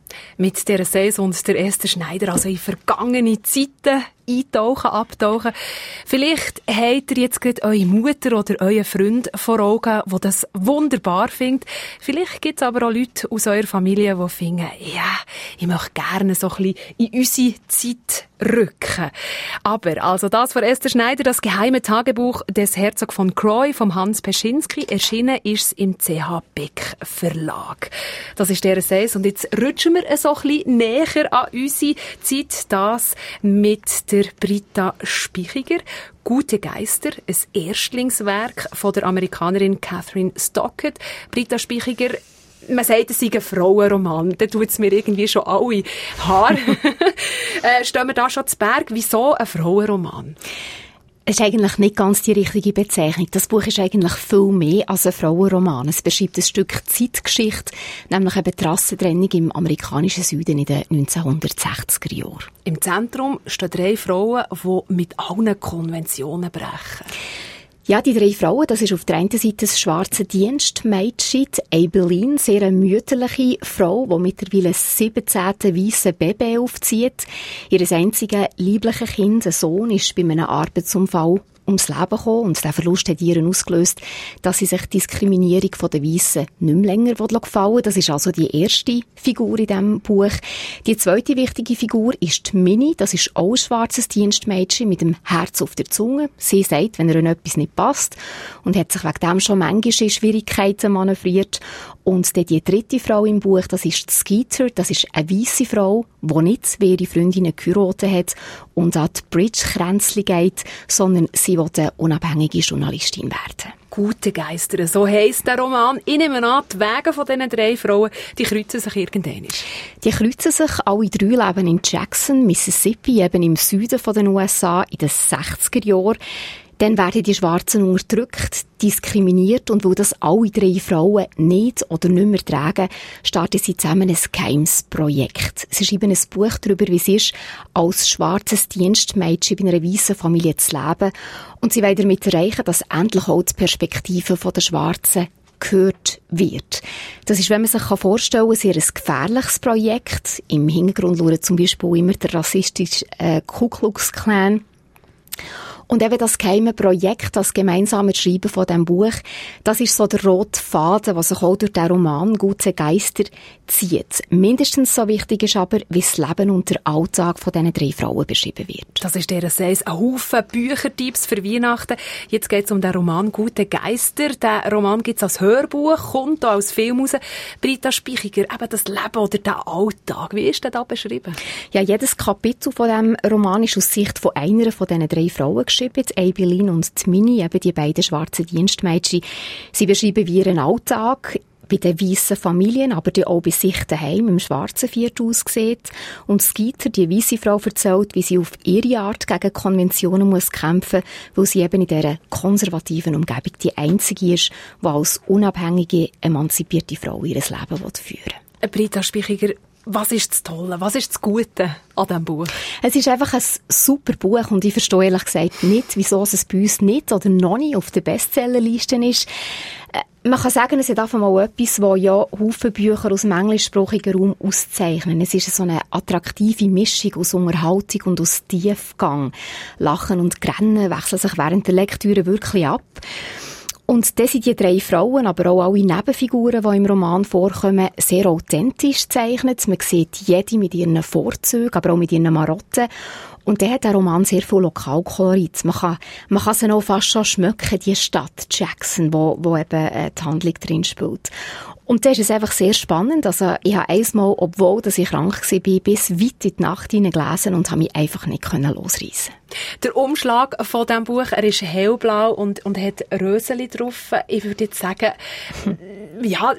Mit dieser Saison und der Esther Schneider, also in vergangene Zeiten eintauchen, abtauchen. Vielleicht habt ihr jetzt gerade eure Mutter oder euren Freund vor Augen, der das wunderbar findet. Vielleicht gibt es aber auch Leute aus eurer Familie, die finden, ja, ich möchte gerne so ein bisschen in unsere Zeit rücken. Aber, also das von Esther Schneider, das geheime Tagebuch des Herzog von Croy, vom Hans Peschinski, erschienen ist es im C H Beck Verlag. Das ist der Saison und jetzt rutschen wir so ein bisschen näher an unsere Zeit, das mit der Britta Spichiger. Gute Geister, ein Erstlingswerk von der Amerikanerin Catherine Stockett. Britta Spichiger, man sagt, es sei ein Frauenroman. Da tut es mir irgendwie schon alle Haare. äh, stehen wir da schon zu Berg? Wieso ein Frauenroman? Es ist eigentlich nicht ganz die richtige Bezeichnung. Das Buch ist eigentlich viel mehr als ein Frauenroman. Es beschreibt ein Stück Zeitgeschichte, nämlich eben die Rassentrennung im amerikanischen Süden in den neunzehnhundertsechziger Jahren. Im Zentrum stehen drei Frauen, die mit allen Konventionen brechen. Ja, die drei Frauen, das ist auf der einen Seite das schwarze Dienstmädchen, Abilene, sehr eine mütterliche Frau, die mittlerweile ein siebzehnte weisse Baby aufzieht. Ihr einziges liebliches Kind, ein Sohn, ist bei einem Arbeitsunfall ums Leben gekommen und der Verlust hat ihr ausgelöst, dass sie sich die Diskriminierung der Weissen nicht mehr länger gefallen will. Das ist also die erste Figur in diesem Buch. Die zweite wichtige Figur ist die Minnie. Das ist auch ein schwarzes Dienstmädchen mit dem Herz auf der Zunge. Sie sagt, wenn ihr etwas nicht passt und hat sich wegen dem schon manchmal in Schwierigkeiten manövriert. Und dann die dritte Frau im Buch, das ist Skeeter. Das ist eine weisse Frau, die nicht wie ihre Freundinnen geheiratet hat und an die Bridge-Kränzchen geht, sondern sie will eine unabhängige Journalistin werden. Gute Geister, so heisst der Roman. Ich nehme an, die Wege von diesen drei Frauen, die kreuzen sich irgendwann. Die kreuzen sich, alle drei leben in Jackson, Mississippi, eben im Süden der U S A, in den sechziger Jahren. Dann werden die Schwarzen unterdrückt, diskriminiert und weil das alle drei Frauen nicht oder nicht mehr tragen, starten sie zusammen ein geheimes Projekt. Sie schreiben ein Buch darüber, wie es ist, als schwarzes Dienstmädchen bei einer weißen Familie zu leben und sie wollen damit erreichen, dass endlich auch die Perspektive der Schwarzen gehört wird. Das ist, wenn man sich vorstellen kann, sehr ein gefährliches Projekt. Im Hintergrund schaut zum Beispiel immer der rassistische äh, Ku Klux Klan. Und eben das geheime Projekt, das gemeinsame Schreiben von diesem Buch, das ist so der rote Faden, was sich auch durch den Roman «Gute Geister» zieht. Mindestens so wichtig ist aber, wie das Leben und der Alltag von diesen drei Frauen beschrieben wird. Das ist der Seis, ein Haufen Büchertipps für Weihnachten. Jetzt geht es um den Roman «Gute Geister». Der Roman gibt es als Hörbuch, kommt auch als Film raus. Britta Spichiger, eben das Leben oder der Alltag, wie ist der da beschrieben? Ja, jedes Kapitel von diesem Roman ist aus Sicht von einer von diesen drei Frauen geschrieben. Abilene und die Minnie, eben die beiden schwarzen Dienstmädchen. Sie beschreiben wie ihren Alltag bei den weissen Familien, aber die auch bei sich daheim im schwarzen Viertel aussieht. Und Skeeter, die weisse Frau, erzählt, wie sie auf ihre Art gegen Konventionen muss kämpfen, weil sie eben in dieser konservativen Umgebung die einzige ist, die als unabhängige, emanzipierte Frau ihr Leben führen will. Britta Spichiger, was ist das Tolle, was ist das Gute an diesem Buch? Es ist einfach ein super Buch und ich verstehe ehrlich gesagt nicht, wieso es bei uns nicht oder noch nicht auf der Bestsellerliste ist. Man kann sagen, es ist einfach mal etwas, was ja Haufen Bücher aus dem englischsprachigen Raum auszeichnen. Es ist so eine attraktive Mischung aus Unterhaltung und aus Tiefgang. Lachen und Grennen wechseln sich während der Lektüre wirklich ab. Und das sind die drei Frauen, aber auch alle Nebenfiguren, die im Roman vorkommen, sehr authentisch gezeichnet. Man sieht jede mit ihren Vorzügen, aber auch mit ihren Marotten. Und dann hat der Roman sehr viel Lokalkolorit. Man kann, man kann sie auch fast schon schmecken, die Stadt Jackson, wo, wo eben äh, die Handlung drin spielt. Und das ist es einfach sehr spannend. Also ich habe einmal, obwohl dass ich krank war, bis weit in die Nacht hinein gelesen und habe mich einfach nicht losreissen. Der Umschlag von diesem Buch, er ist hellblau und, und hat Röseli drauf. Ich würde jetzt sagen, ja,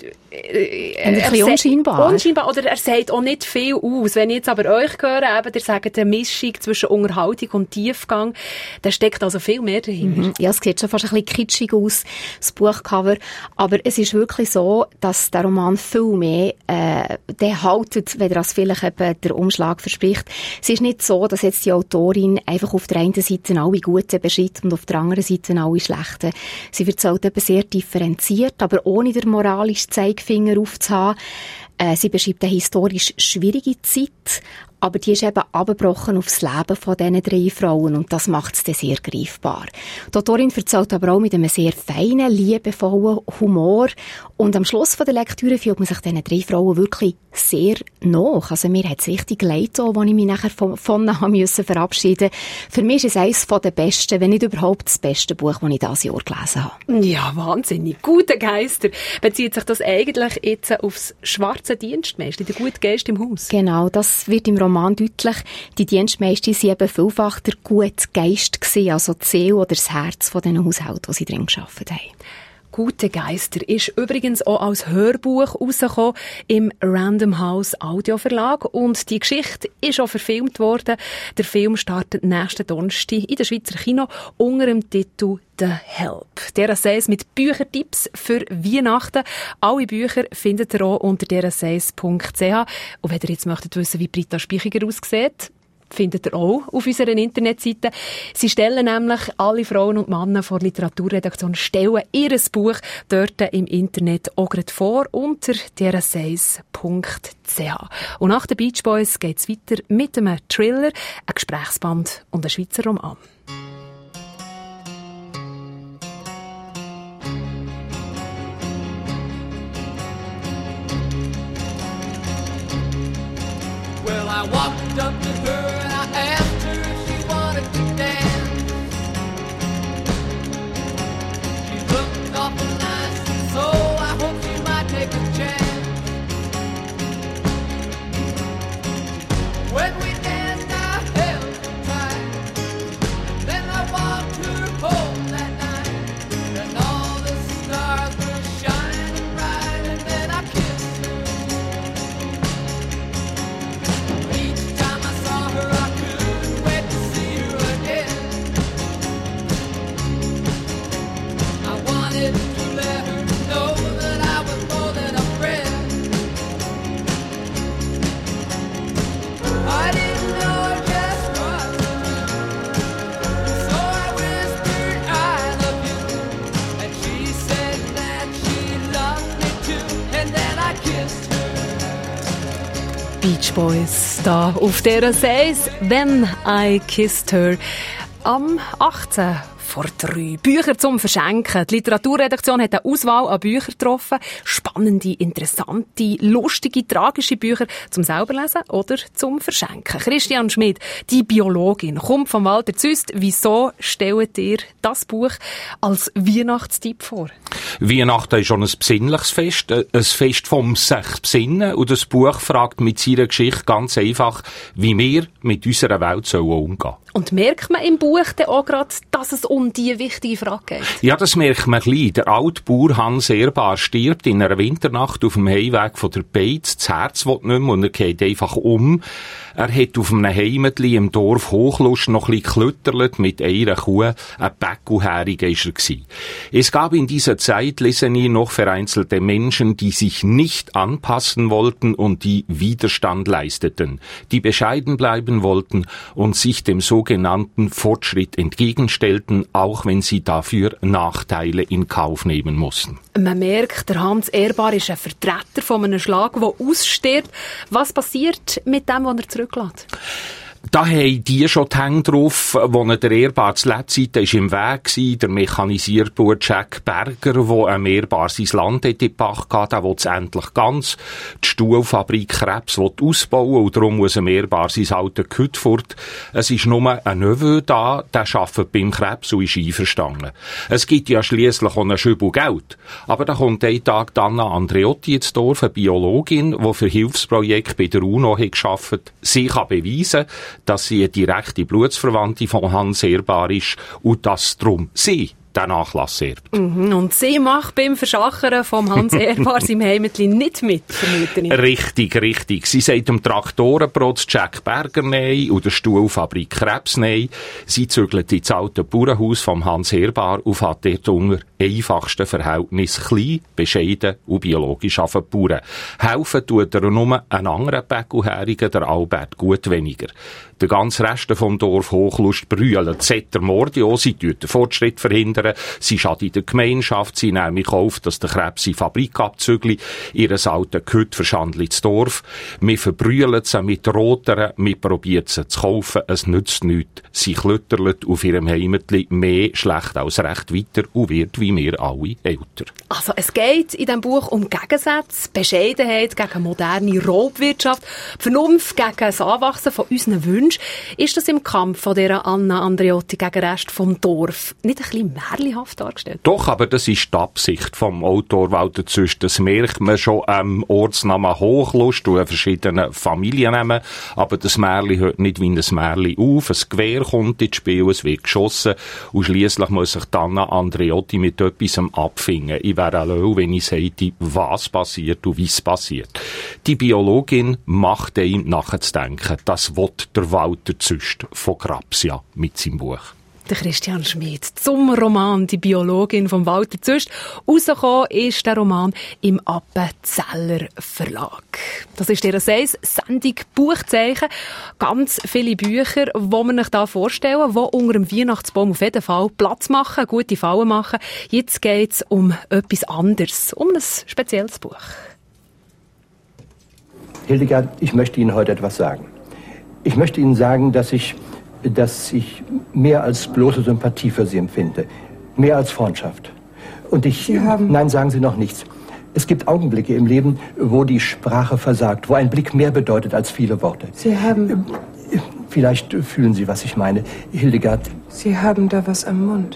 ein bisschen unscheinbar. Unscheinbar. Oder er sagt auch nicht viel aus. Wenn ich jetzt aber euch höre, eben, ihr sagt eine Mischung zwischen Unterhaltung und Tiefgang, da steckt also viel mehr dahinter. Mhm. Ja, es sieht schon fast ein bisschen kitschig aus, das Buchcover. Aber es ist wirklich so, dass der Roman viel mehr, äh, der haltet, wenn er als vielleicht eben der Umschlag verspricht. Es ist nicht so, dass jetzt die Autorin einfach auf der einen Seite alle Guten beschreibt und auf der anderen Seite alle Schlechten. Sie erzählt eben sehr differenziert, aber ohne den moralischen Zeigefinger aufzuhaben. Äh, sie beschreibt eine historisch schwierige Zeit, aber die ist eben abgebrochen auf das Leben von diesen drei Frauen und das macht es dann sehr greifbar. Die Autorin erzählt aber auch mit einem sehr feinen, liebevollen Humor und am Schluss von der Lektüre fühlt man sich diesen drei Frauen wirklich sehr nach. Also mir hat es richtig leid, als ich mich nachher von, von musste verabschieden. Für mich ist es eines der besten, wenn nicht überhaupt das beste Buch, das ich dieses Jahr gelesen habe. Ja, wahnsinnig. Gute Geister. Bezieht sich das eigentlich jetzt aufs schwarze Dienstmädchen, der gute Geist im Haus? Genau, das wird im Roman deutlich. Die Dienstmädchen waren eben vielfach der gute Geist gewesen, also die Seele oder das Herz von diesen Haushalten, die sie drin gearbeitet haben. «Gute Geister» ist übrigens auch als Hörbuch rausgekommen im Random House Audioverlag und die Geschichte ist auch verfilmt worden. Der Film startet nächsten Donnerstag in der Schweizer Kino unter dem Titel «The Help». Der Essays mit Büchertipps für Weihnachten. Alle Bücher findet ihr auch unter deressays punkt c h. Und wenn ihr jetzt möchtet wissen, wie Britta Spichiger aussieht, findet ihr auch auf unserer Internetseite. Sie stellen nämlich, alle Frauen und Männer von der Literaturredaktion stellen ihr Buch dort im Internet auch gerade vor unter deressays punkt c h. Und nach den Beach Boys geht es weiter mit einem Thriller, einem Gesprächsband und einem Schweizer Roman. Well, I walked up to her and I asked her if she wanted to dance. She looked awful nice, and so I hope she might take a chance. When we danced, I held her tight, and then I walked her home that night, and all the stars were shining bright, and then I kissed her. Each time I saw her, I couldn't wait to see her again. I wanted to let her know that I was more than a friend. I didn't know just what to do, so I whispered, I love you, and she said that she loved me too, and then I kissed her. Beach Boys, da auf der Essays «When I Kissed Her» am achtzehnten vor drei. Bücher zum Verschenken. Die Literaturredaktion hat eine Auswahl an Büchern getroffen. Spannende, interessante, lustige, tragische Bücher zum selber lesen oder zum Verschenken. Christian Schmid, die Biologin, kommt von Walter Züst. Wieso stellt ihr das Buch als Weihnachtstipp vor? Weihnachten ist schon ein besinnliches Fest, ein Fest vom sich besinnen. Und das Buch fragt mit seiner Geschichte ganz einfach, wie wir mit unserer Welt sollen umgehen. Und merkt man im Buch dann auch gerade, dass es um diese wichtige Frage geht? Ja, das merkt man gleich. Der alte Bauer Hans Ehrbar stirbt in einer Winternacht auf dem Heimweg von der Beiz. Das Herz will nicht mehr und er geht einfach um. Er hat auf einem Heimetli im Dorf Hochlust noch ein bisschen geklüttert mit einer Kuh. Ein Bäckuhäriger war er gewesen. Es gab in dieser Zeit, lesen wir, noch vereinzelte Menschen, die sich nicht anpassen wollten und die Widerstand leisteten, die bescheiden bleiben wollten und sich dem sogenannten Fortschritt entgegenstellten, auch wenn sie dafür Nachteile in Kauf nehmen mussten. Man merkt, der Hans Ehrbar ist ein Vertreter von einem Schlag, der ausstirbt. Was passiert mit dem, was er zurücklässt? Da haben die schon die Hänge drauf, wo der Ehrbar zu Lebzeiten ist im Weg war. Der Mechanisierbauer Jack Berger, der ein Ehrbar sein Land in die Pacht hatte, der will es endlich ganz. Die Stuhlfabrik Krebs will ausbauen und darum muss ein Ehrbar sein altes Gehüt fort. Es ist nur ein Neveu da, der arbeitet beim Krebs und ist einverstanden. Es gibt ja schliesslich auch einen Schübel Geld. Aber da kommt einen Tag Anna Andreotti ins Dorf, eine Biologin, die für Hilfsprojekte bei der UNO hat gearbeitet. Sie kann beweisen, dass sie eine direkte Blutsverwandte von Hans Ehrbar ist und dass darum sie den Nachlass erbt. Mhm, und sie macht beim Verschachern vom Hans Ehrbar seinem Heimetli nicht mit, vermute ich. Richtig, richtig. Sie sagt dem Traktorenprotz Jack Berger nein und der Stuhlfabrik Krebs nein. Sie zügelt ins alte Bauernhaus vom Hans Ehrbar und hat dort unter einfachsten Verhältnis klein, bescheiden und biologisch auf den Bauern. Helfen tut er nur einen anderen Bäckuhärigen, der Albert Gutweniger. Der ganze Rest vom Dorf Hochlust brüllen, Zetter Mordio, sie tut den Fortschritt verhindern, sie schadet der Gemeinschaft, sie nehmen mich auf, dass der Krebs die Fabrik abzügelt, ihres alten Gehüt verschandelt ins Dorf. Wir verbrüllen sie mit Roteren, wir probieren sie zu kaufen, es nützt nichts. Sie klütterlet auf ihrem Heimetli mehr schlecht als recht weiter und wird wie wir alle älter. Also es geht in diesem Buch um Gegensätze, Bescheidenheit gegen moderne Raubwirtschaft, Vernunft gegen das Anwachsen von unseren Wünschen. Ist das im Kampf von dieser Anna Andreotti gegen den Rest vom Dorf nicht ein bisschen märchenhaft dargestellt? Doch, aber das ist die Absicht vom Autor Walter Züst. Das merkt man schon am Ortsnamen Hochlust und verschiedenen Familiennamen. Aber das Märchen hört nicht wie ein Märchen auf. Ein Gewehr kommt ins Spiel, es wird geschossen und schliesslich muss sich Anna Andreotti mit etwas abfinden. Ich wäre allein, wenn ich sagte, was passiert und wie es passiert. Die Biologin macht einem nachzudenken. Das will der Walter Züst von Grapsia mit seinem Buch. Der Christian Schmid zum Roman «Die Biologin» von Walter Züst. Rausgekommen ist der Roman im Appenzeller Verlag. Das ist Ihre Sendung Buchzeichen. Ganz viele Bücher, die wir euch hier vorstellen, die unter dem Weihnachtsbaum auf jeden Fall Platz machen, gute Fallen machen. Jetzt geht es um etwas anderes, um ein spezielles Buch. Hildegard, ich möchte Ihnen heute etwas sagen. Ich möchte Ihnen sagen, dass ich dass ich mehr als bloße Sympathie für Sie empfinde. Mehr als Freundschaft. Und ich... Sie haben... Nein, sagen Sie noch nichts. Es gibt Augenblicke im Leben, wo die Sprache versagt, wo ein Blick mehr bedeutet als viele Worte. Sie haben... Vielleicht fühlen Sie, was ich meine. Hildegard... Sie haben da was am Mund.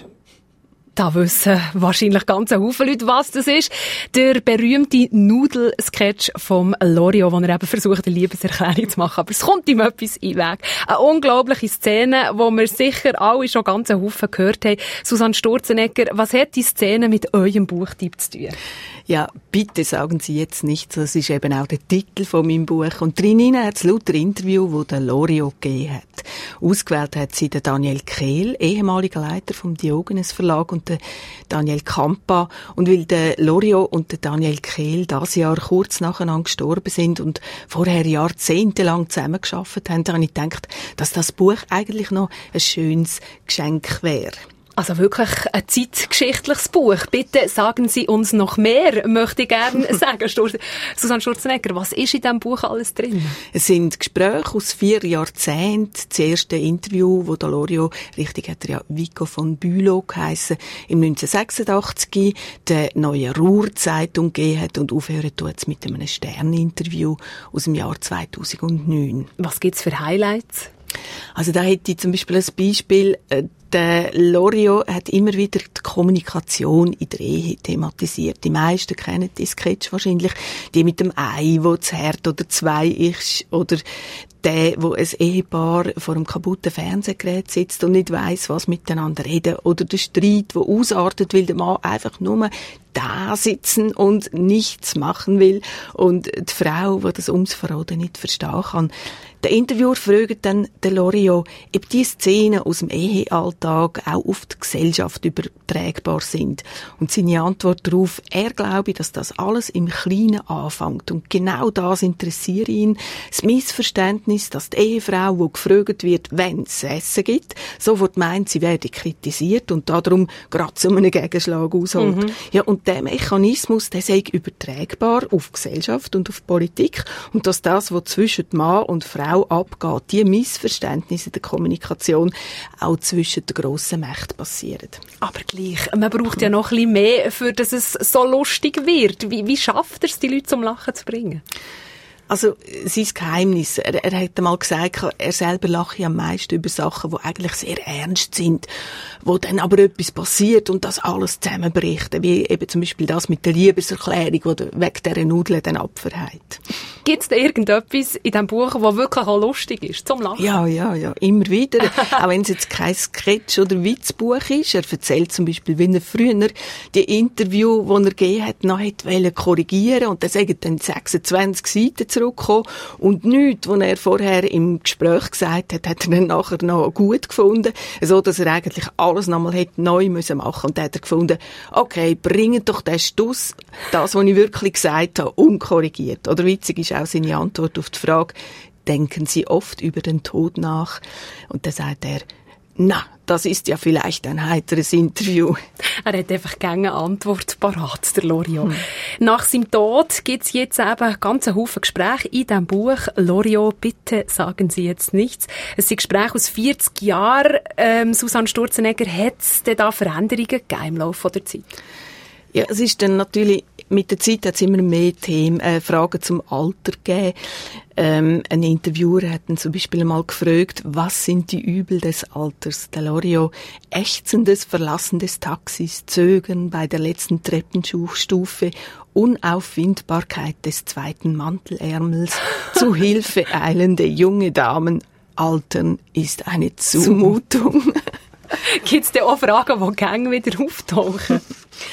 Da wissen wahrscheinlich ganz ein Haufen Leute, was das ist. Der berühmte Nudelsketch vom Loriot, wo er eben versucht, eine Liebeserklärung zu machen. Aber es kommt ihm etwas in den Weg. Eine unglaubliche Szene, wo wir sicher alle schon ganz einen Haufen gehört haben. Susanne Sturzenegger, was hat die Szene mit eurem Buchtipp zu tun? Ja, bitte sagen Sie jetzt nichts. Das ist eben auch der Titel von meinem Buch. Und drinnen hat es lauter Interview, wo der Loriot gegeben hat. Ausgewählt hat sie den Daniel Kehl, ehemaliger Leiter vom Diogenes Verlag, und der Daniel Kampa. Und weil der Loriot und der Daniel Kehl dieses Jahr kurz nacheinander gestorben sind und vorher jahrzehntelang zusammengearbeitet haben, habe ich gedacht, dass das Buch eigentlich noch ein schönes Geschenk wäre. Also wirklich ein zeitgeschichtliches Buch. Bitte sagen Sie uns noch mehr, möchte ich gerne sagen. Susanne Sturzenegger, was ist in diesem Buch alles drin? Es sind Gespräche aus vier Jahrzehnten. Das erste Interview, wo der Loriot, richtig hat er ja Vico von Bülow geheissen, im neunzehnhundertsechsundachtzig der Neue Ruhr-Zeitung gegeben hat, und aufhören tut es mit einem Sterninterview aus dem Jahr zweitausendneun. Was gibt's für Highlights? Also da hätte ich zum Beispiel ein Beispiel. Der Loriot hat immer wieder die Kommunikation in der Ehe thematisiert. Die meisten kennen die Sketch wahrscheinlich. Die mit dem Ei, wo das Herd oder zwei ist, oder der, wo ein Ehepaar vor einem kaputten Fernsehgerät sitzt und nicht weiss, was miteinander reden. Oder der Streit, der ausartet, weil der Mann einfach nur da sitzen und nichts machen will und die Frau, die das ums Verraten nicht verstehen kann. Der Interviewer fragt dann den Loriot, ob diese Szenen aus dem Ehealltag auch auf die Gesellschaft übertragbar sind. Und seine Antwort darauf, er glaube, dass das alles im Kleinen anfängt. Und genau das interessiert ihn. Das Missverständnis, dass die Ehefrau, die gefragt wird, wenn es Essen gibt, sofort meint, sie werde kritisiert und darum gerade zu einem Gegenschlag ausholt. Mhm. Ja, und der Mechanismus, der sei übertragbar auf Gesellschaft und auf Politik. Und dass das, was zwischen Mann und Frau abgeht, die Missverständnisse in der Kommunikation auch zwischen den grossen Mächten passieren. Aber gleich, man braucht ja noch ein bisschen mehr, für dass es so lustig wird. Wie, wie schafft er es, die Leute zum Lachen zu bringen? Also, sein Geheimnis. Er, er hat einmal gesagt, er selber lache am meisten über Sachen, die eigentlich sehr ernst sind, wo dann aber etwas passiert und das alles zusammenbricht. Wie eben zum Beispiel das mit der Liebeserklärung, die wegen dieser Nudeln dann abverheilt. Gibt es da irgendetwas in diesem Buch, das wirklich auch lustig ist, zum Lachen? Ja, ja, ja, immer wieder. Auch wenn es jetzt kein Sketch- oder Witzbuch ist. Er erzählt zum Beispiel, wie er früher die Interview, die er gegeben hat, noch hätte korrigieren und dann sagen dann sechsundzwanzig Seiten zurückgekommen und nichts, was er vorher im Gespräch gesagt hat, hat er dann nachher noch gut gefunden, so dass er eigentlich alles nochmal hätte neu müssen machen. Und dann hat er gefunden, okay, bringt doch den Stuss, das, was ich wirklich gesagt habe, unkorrigiert. Oder witzig ist auch seine Antwort auf die Frage, denken Sie oft über den Tod nach? Und dann sagt er, na, das ist ja vielleicht ein heiteres Interview. Er hat einfach keine Antwort parat, der Loriot. Hm. Nach seinem Tod gibt es jetzt eben ganz einen Haufen Gespräche in diesem Buch. Loriot, bitte sagen Sie jetzt nichts. Es sind Gespräche aus vierzig Jahren. Ähm, Susanne Sturzenegger, hat es denn da Veränderungen gegeben im Laufe der Zeit? Ja, es ist dann natürlich, mit der Zeit hat es immer mehr Themen, äh, Fragen zum Alter gegeben. Ähm, ein Interviewer hat dann zum Beispiel einmal gefragt, was sind die Übel des Alters? Der Loriot, ächzendes Verlassen des Taxis, Zögern bei der letzten Treppenstufe, Unauffindbarkeit des zweiten Mantelärmels, zu Hilfe eilende junge Damen, Altern ist eine Zumutung. Gibt es denn auch Fragen, die gerne wieder auftauchen?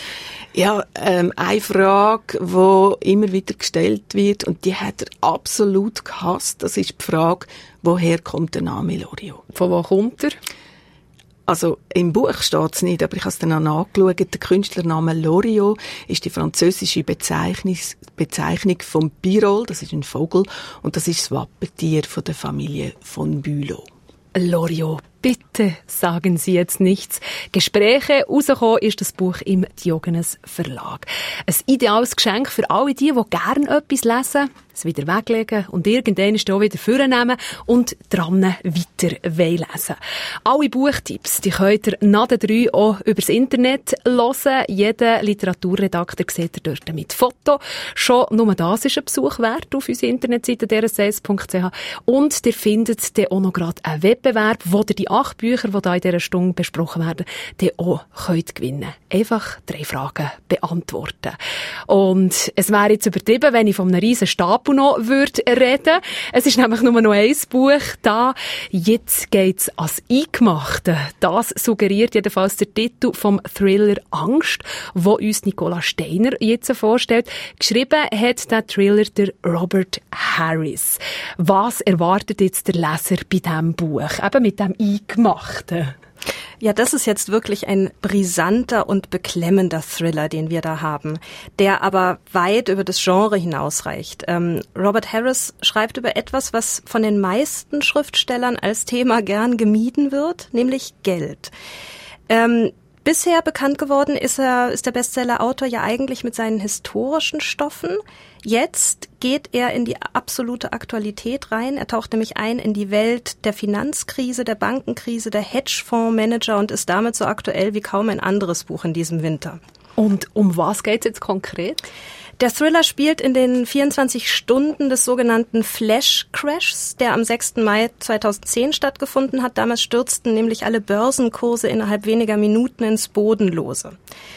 Ja, ähm, eine Frage, die immer wieder gestellt wird, und die hat er absolut gehasst, das ist die Frage, woher kommt der Name Loriot? Von wo kommt er? Also im Buch steht es nicht, aber ich habe es dann auch nachgeschaut. Der Künstlername Loriot ist die französische Bezeichnung, Bezeichnung vom Birol, das ist ein Vogel, und das ist das Wappentier von der Familie von Bülow. Loriot, bitte sagen Sie jetzt nichts. Gespräche, rausgekommen ist das Buch im Diogenes Verlag. Ein ideales Geschenk für alle die, die gerne etwas lesen, es wieder weglegen und irgendwann auch wieder vornehmen und dran weiter lesen. Alle Buchtipps, die könnt ihr nach den drei auch übers Internet hören. Jeder Literaturredakteur sieht ihr dort mit Foto. Schon nur das ist ein Besuch wert auf unserer Internetseite d r s eins punkt c h. Und ihr findet dann auch noch gerade einen Wettbewerb, wo ihr die acht Bücher, die hier in dieser Stunde besprochen werden, dann auch könnt gewinnen. Einfach drei Fragen beantworten. Und es wäre jetzt übertrieben, wenn ich von einem riesen Stapel noch würde reden. Es ist nämlich nur noch ein Buch da. Jetzt geht's ans Eingemachte. Das suggeriert jedenfalls der Titel vom Thriller Angst, wo uns Nicola Steiner jetzt vorstellt. Geschrieben hat der Thriller der Robert Harris. Was erwartet jetzt der Leser bei diesem Buch? Eben mit dem Eingemachten. Ja, das ist jetzt wirklich ein brisanter und beklemmender Thriller, den wir da haben, der aber weit über das Genre hinausreicht. Ähm, Robert Harris schreibt über etwas, was von den meisten Schriftstellern als Thema gern gemieden wird, nämlich Geld. Ähm, Bisher bekannt geworden ist er, ist der Bestseller-Autor ja eigentlich mit seinen historischen Stoffen. Jetzt geht er in die absolute Aktualität rein. Er taucht nämlich ein in die Welt der Finanzkrise, der Bankenkrise, der Hedgefondsmanager und ist damit so aktuell wie kaum ein anderes Buch in diesem Winter. Und um was geht's jetzt konkret? Der Thriller spielt in den vierundzwanzig Stunden des sogenannten Flash Crashs, der am sechsten Mai zweitausendzehn stattgefunden hat. Damals stürzten nämlich alle Börsenkurse innerhalb weniger Minuten ins Bodenlose.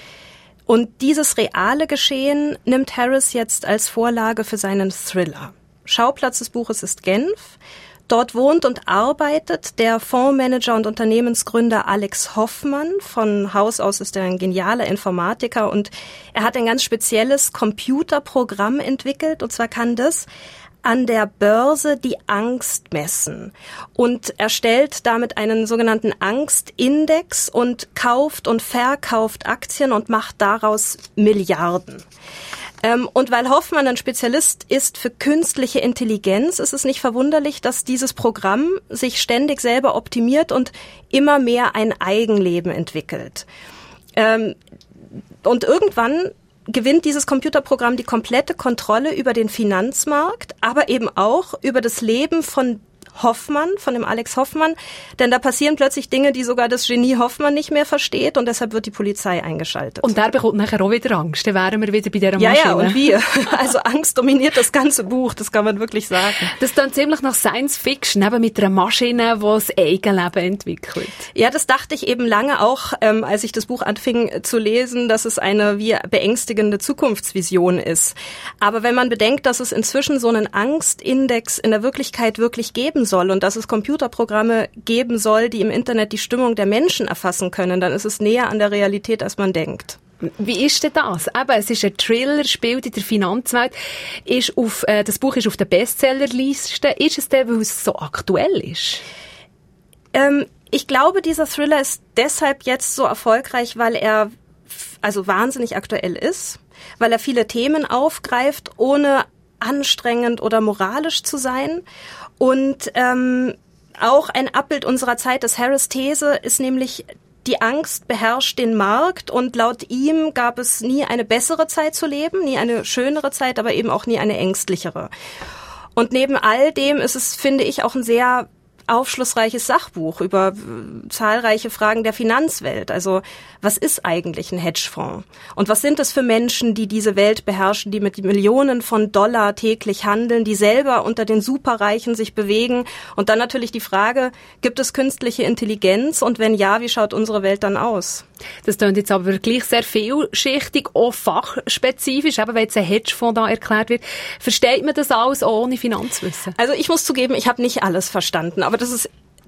Und dieses reale Geschehen nimmt Harris jetzt als Vorlage für seinen Thriller. Schauplatz des Buches ist Genf. Dort wohnt und arbeitet der Fondsmanager und Unternehmensgründer Alex Hoffmann. Von Haus aus ist er ein genialer Informatiker und er hat ein ganz spezielles Computerprogramm entwickelt. Und zwar kann das an der Börse die Angst messen und erstellt damit einen sogenannten Angstindex und kauft und verkauft Aktien und macht daraus Milliarden. Ähm, und weil Hoffmann ein Spezialist ist für künstliche Intelligenz, ist es nicht verwunderlich, dass dieses Programm sich ständig selber optimiert und immer mehr ein Eigenleben entwickelt. Ähm, und irgendwann gewinnt dieses Computerprogramm die komplette Kontrolle über den Finanzmarkt, aber eben auch über das Leben von Hoffmann, von dem Alex Hoffmann, denn da passieren plötzlich Dinge, die sogar das Genie Hoffmann nicht mehr versteht und deshalb wird die Polizei eingeschaltet. Und der bekommt nachher auch wieder Angst, dann wären wir wieder bei dieser ja, Maschine. Ja, und wir. Also Angst dominiert das ganze Buch, das kann man wirklich sagen. Das ist dann ziemlich nach Science Fiction, eben mit einer Maschine, die das Eigenleben entwickelt. Ja, das dachte ich eben lange auch, ähm, als ich das Buch anfing zu lesen, dass es eine wie beängstigende Zukunftsvision ist. Aber wenn man bedenkt, dass es inzwischen so einen Angstindex in der Wirklichkeit wirklich geben soll und dass es Computerprogramme geben soll, die im Internet die Stimmung der Menschen erfassen können, dann ist es näher an der Realität, als man denkt. Wie ist denn das? Eben, es ist ein Thriller, spielt in der Finanzwelt. Ist auf, äh, das Buch ist auf der Bestsellerliste. Ist es denn, weil es so aktuell ist? Ähm, ich glaube, dieser Thriller ist deshalb jetzt so erfolgreich, weil er f- also wahnsinnig aktuell ist, weil er viele Themen aufgreift, ohne anstrengend oder moralisch zu sein. Und ähm, auch ein Abbild unserer Zeit, das Harris These ist nämlich, die Angst beherrscht den Markt und laut ihm gab es nie eine bessere Zeit zu leben, nie eine schönere Zeit, aber eben auch nie eine ängstlichere. Und neben all dem ist es, finde ich, auch ein sehr aufschlussreiches Sachbuch über äh, zahlreiche Fragen der Finanzwelt. Also was ist eigentlich ein Hedgefonds? Und was sind es für Menschen, die diese Welt beherrschen, die mit Millionen von Dollar täglich handeln, die selber unter den Superreichen sich bewegen? Und dann natürlich die Frage, gibt es künstliche Intelligenz? Und wenn ja, wie schaut unsere Welt dann aus? Das klingt jetzt aber gleich sehr vielschichtig, auch fachspezifisch, eben wenn jetzt ein Hedgefonds da erklärt wird. Versteht man das alles ohne Finanzwissen? Also ich muss zugeben, ich habe nicht alles verstanden, aber das ist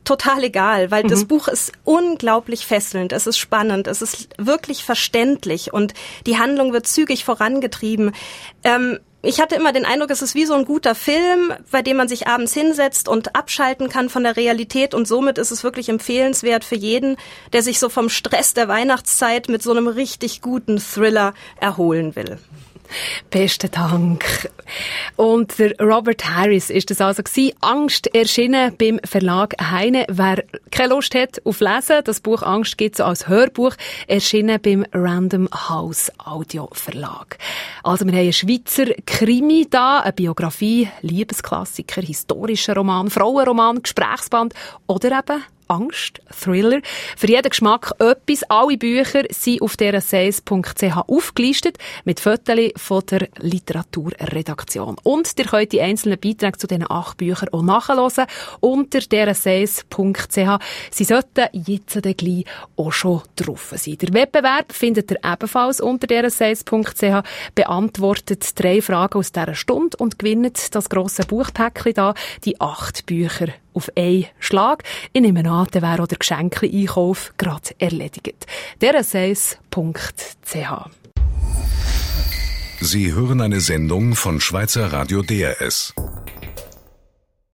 total egal, weil Mhm. das Buch ist unglaublich fesselnd, es ist spannend, es ist wirklich verständlich und die Handlung wird zügig vorangetrieben. Ähm, Ich hatte immer den Eindruck, es ist wie so ein guter Film, bei dem man sich abends hinsetzt und abschalten kann von der Realität und somit ist es wirklich empfehlenswert für jeden, der sich so vom Stress der Weihnachtszeit mit so einem richtig guten Thriller erholen will. Besten Dank. Und der Robert Harris ist das also gewesen. Angst erschienen beim Verlag Heine. Wer keine Lust hat auf Lesen, das Buch Angst gibt es als Hörbuch, erschienen beim Random House Audio Verlag. Also wir haben einen Schweizer Krimi da, eine Biografie, Liebesklassiker, historischer Roman, Frauenroman, Gesprächsband oder eben Angst, Thriller. Für jeden Geschmack etwas. Alle Bücher sind auf der essays punkt c h aufgelistet mit Fotos von der Literaturredaktion. Und ihr könnt die einzelnen Beiträge zu diesen acht Büchern auch nachhören unter der essays punkt c h. Sie sollten jetzt dann gleich auch schon drauf sein. Der Wettbewerb findet ihr ebenfalls unter der essays punkt c h. Beantwortet drei Fragen aus dieser Stunde und gewinnt das grosse Buchpäckchen da, die acht Bücher auf einen Schlag. Ich nehme an, dann wäre auch der Geschenkli-Einkauf gerade erledigt. der essays punkt c h. Sie hören eine Sendung von Schweizer Radio D R S.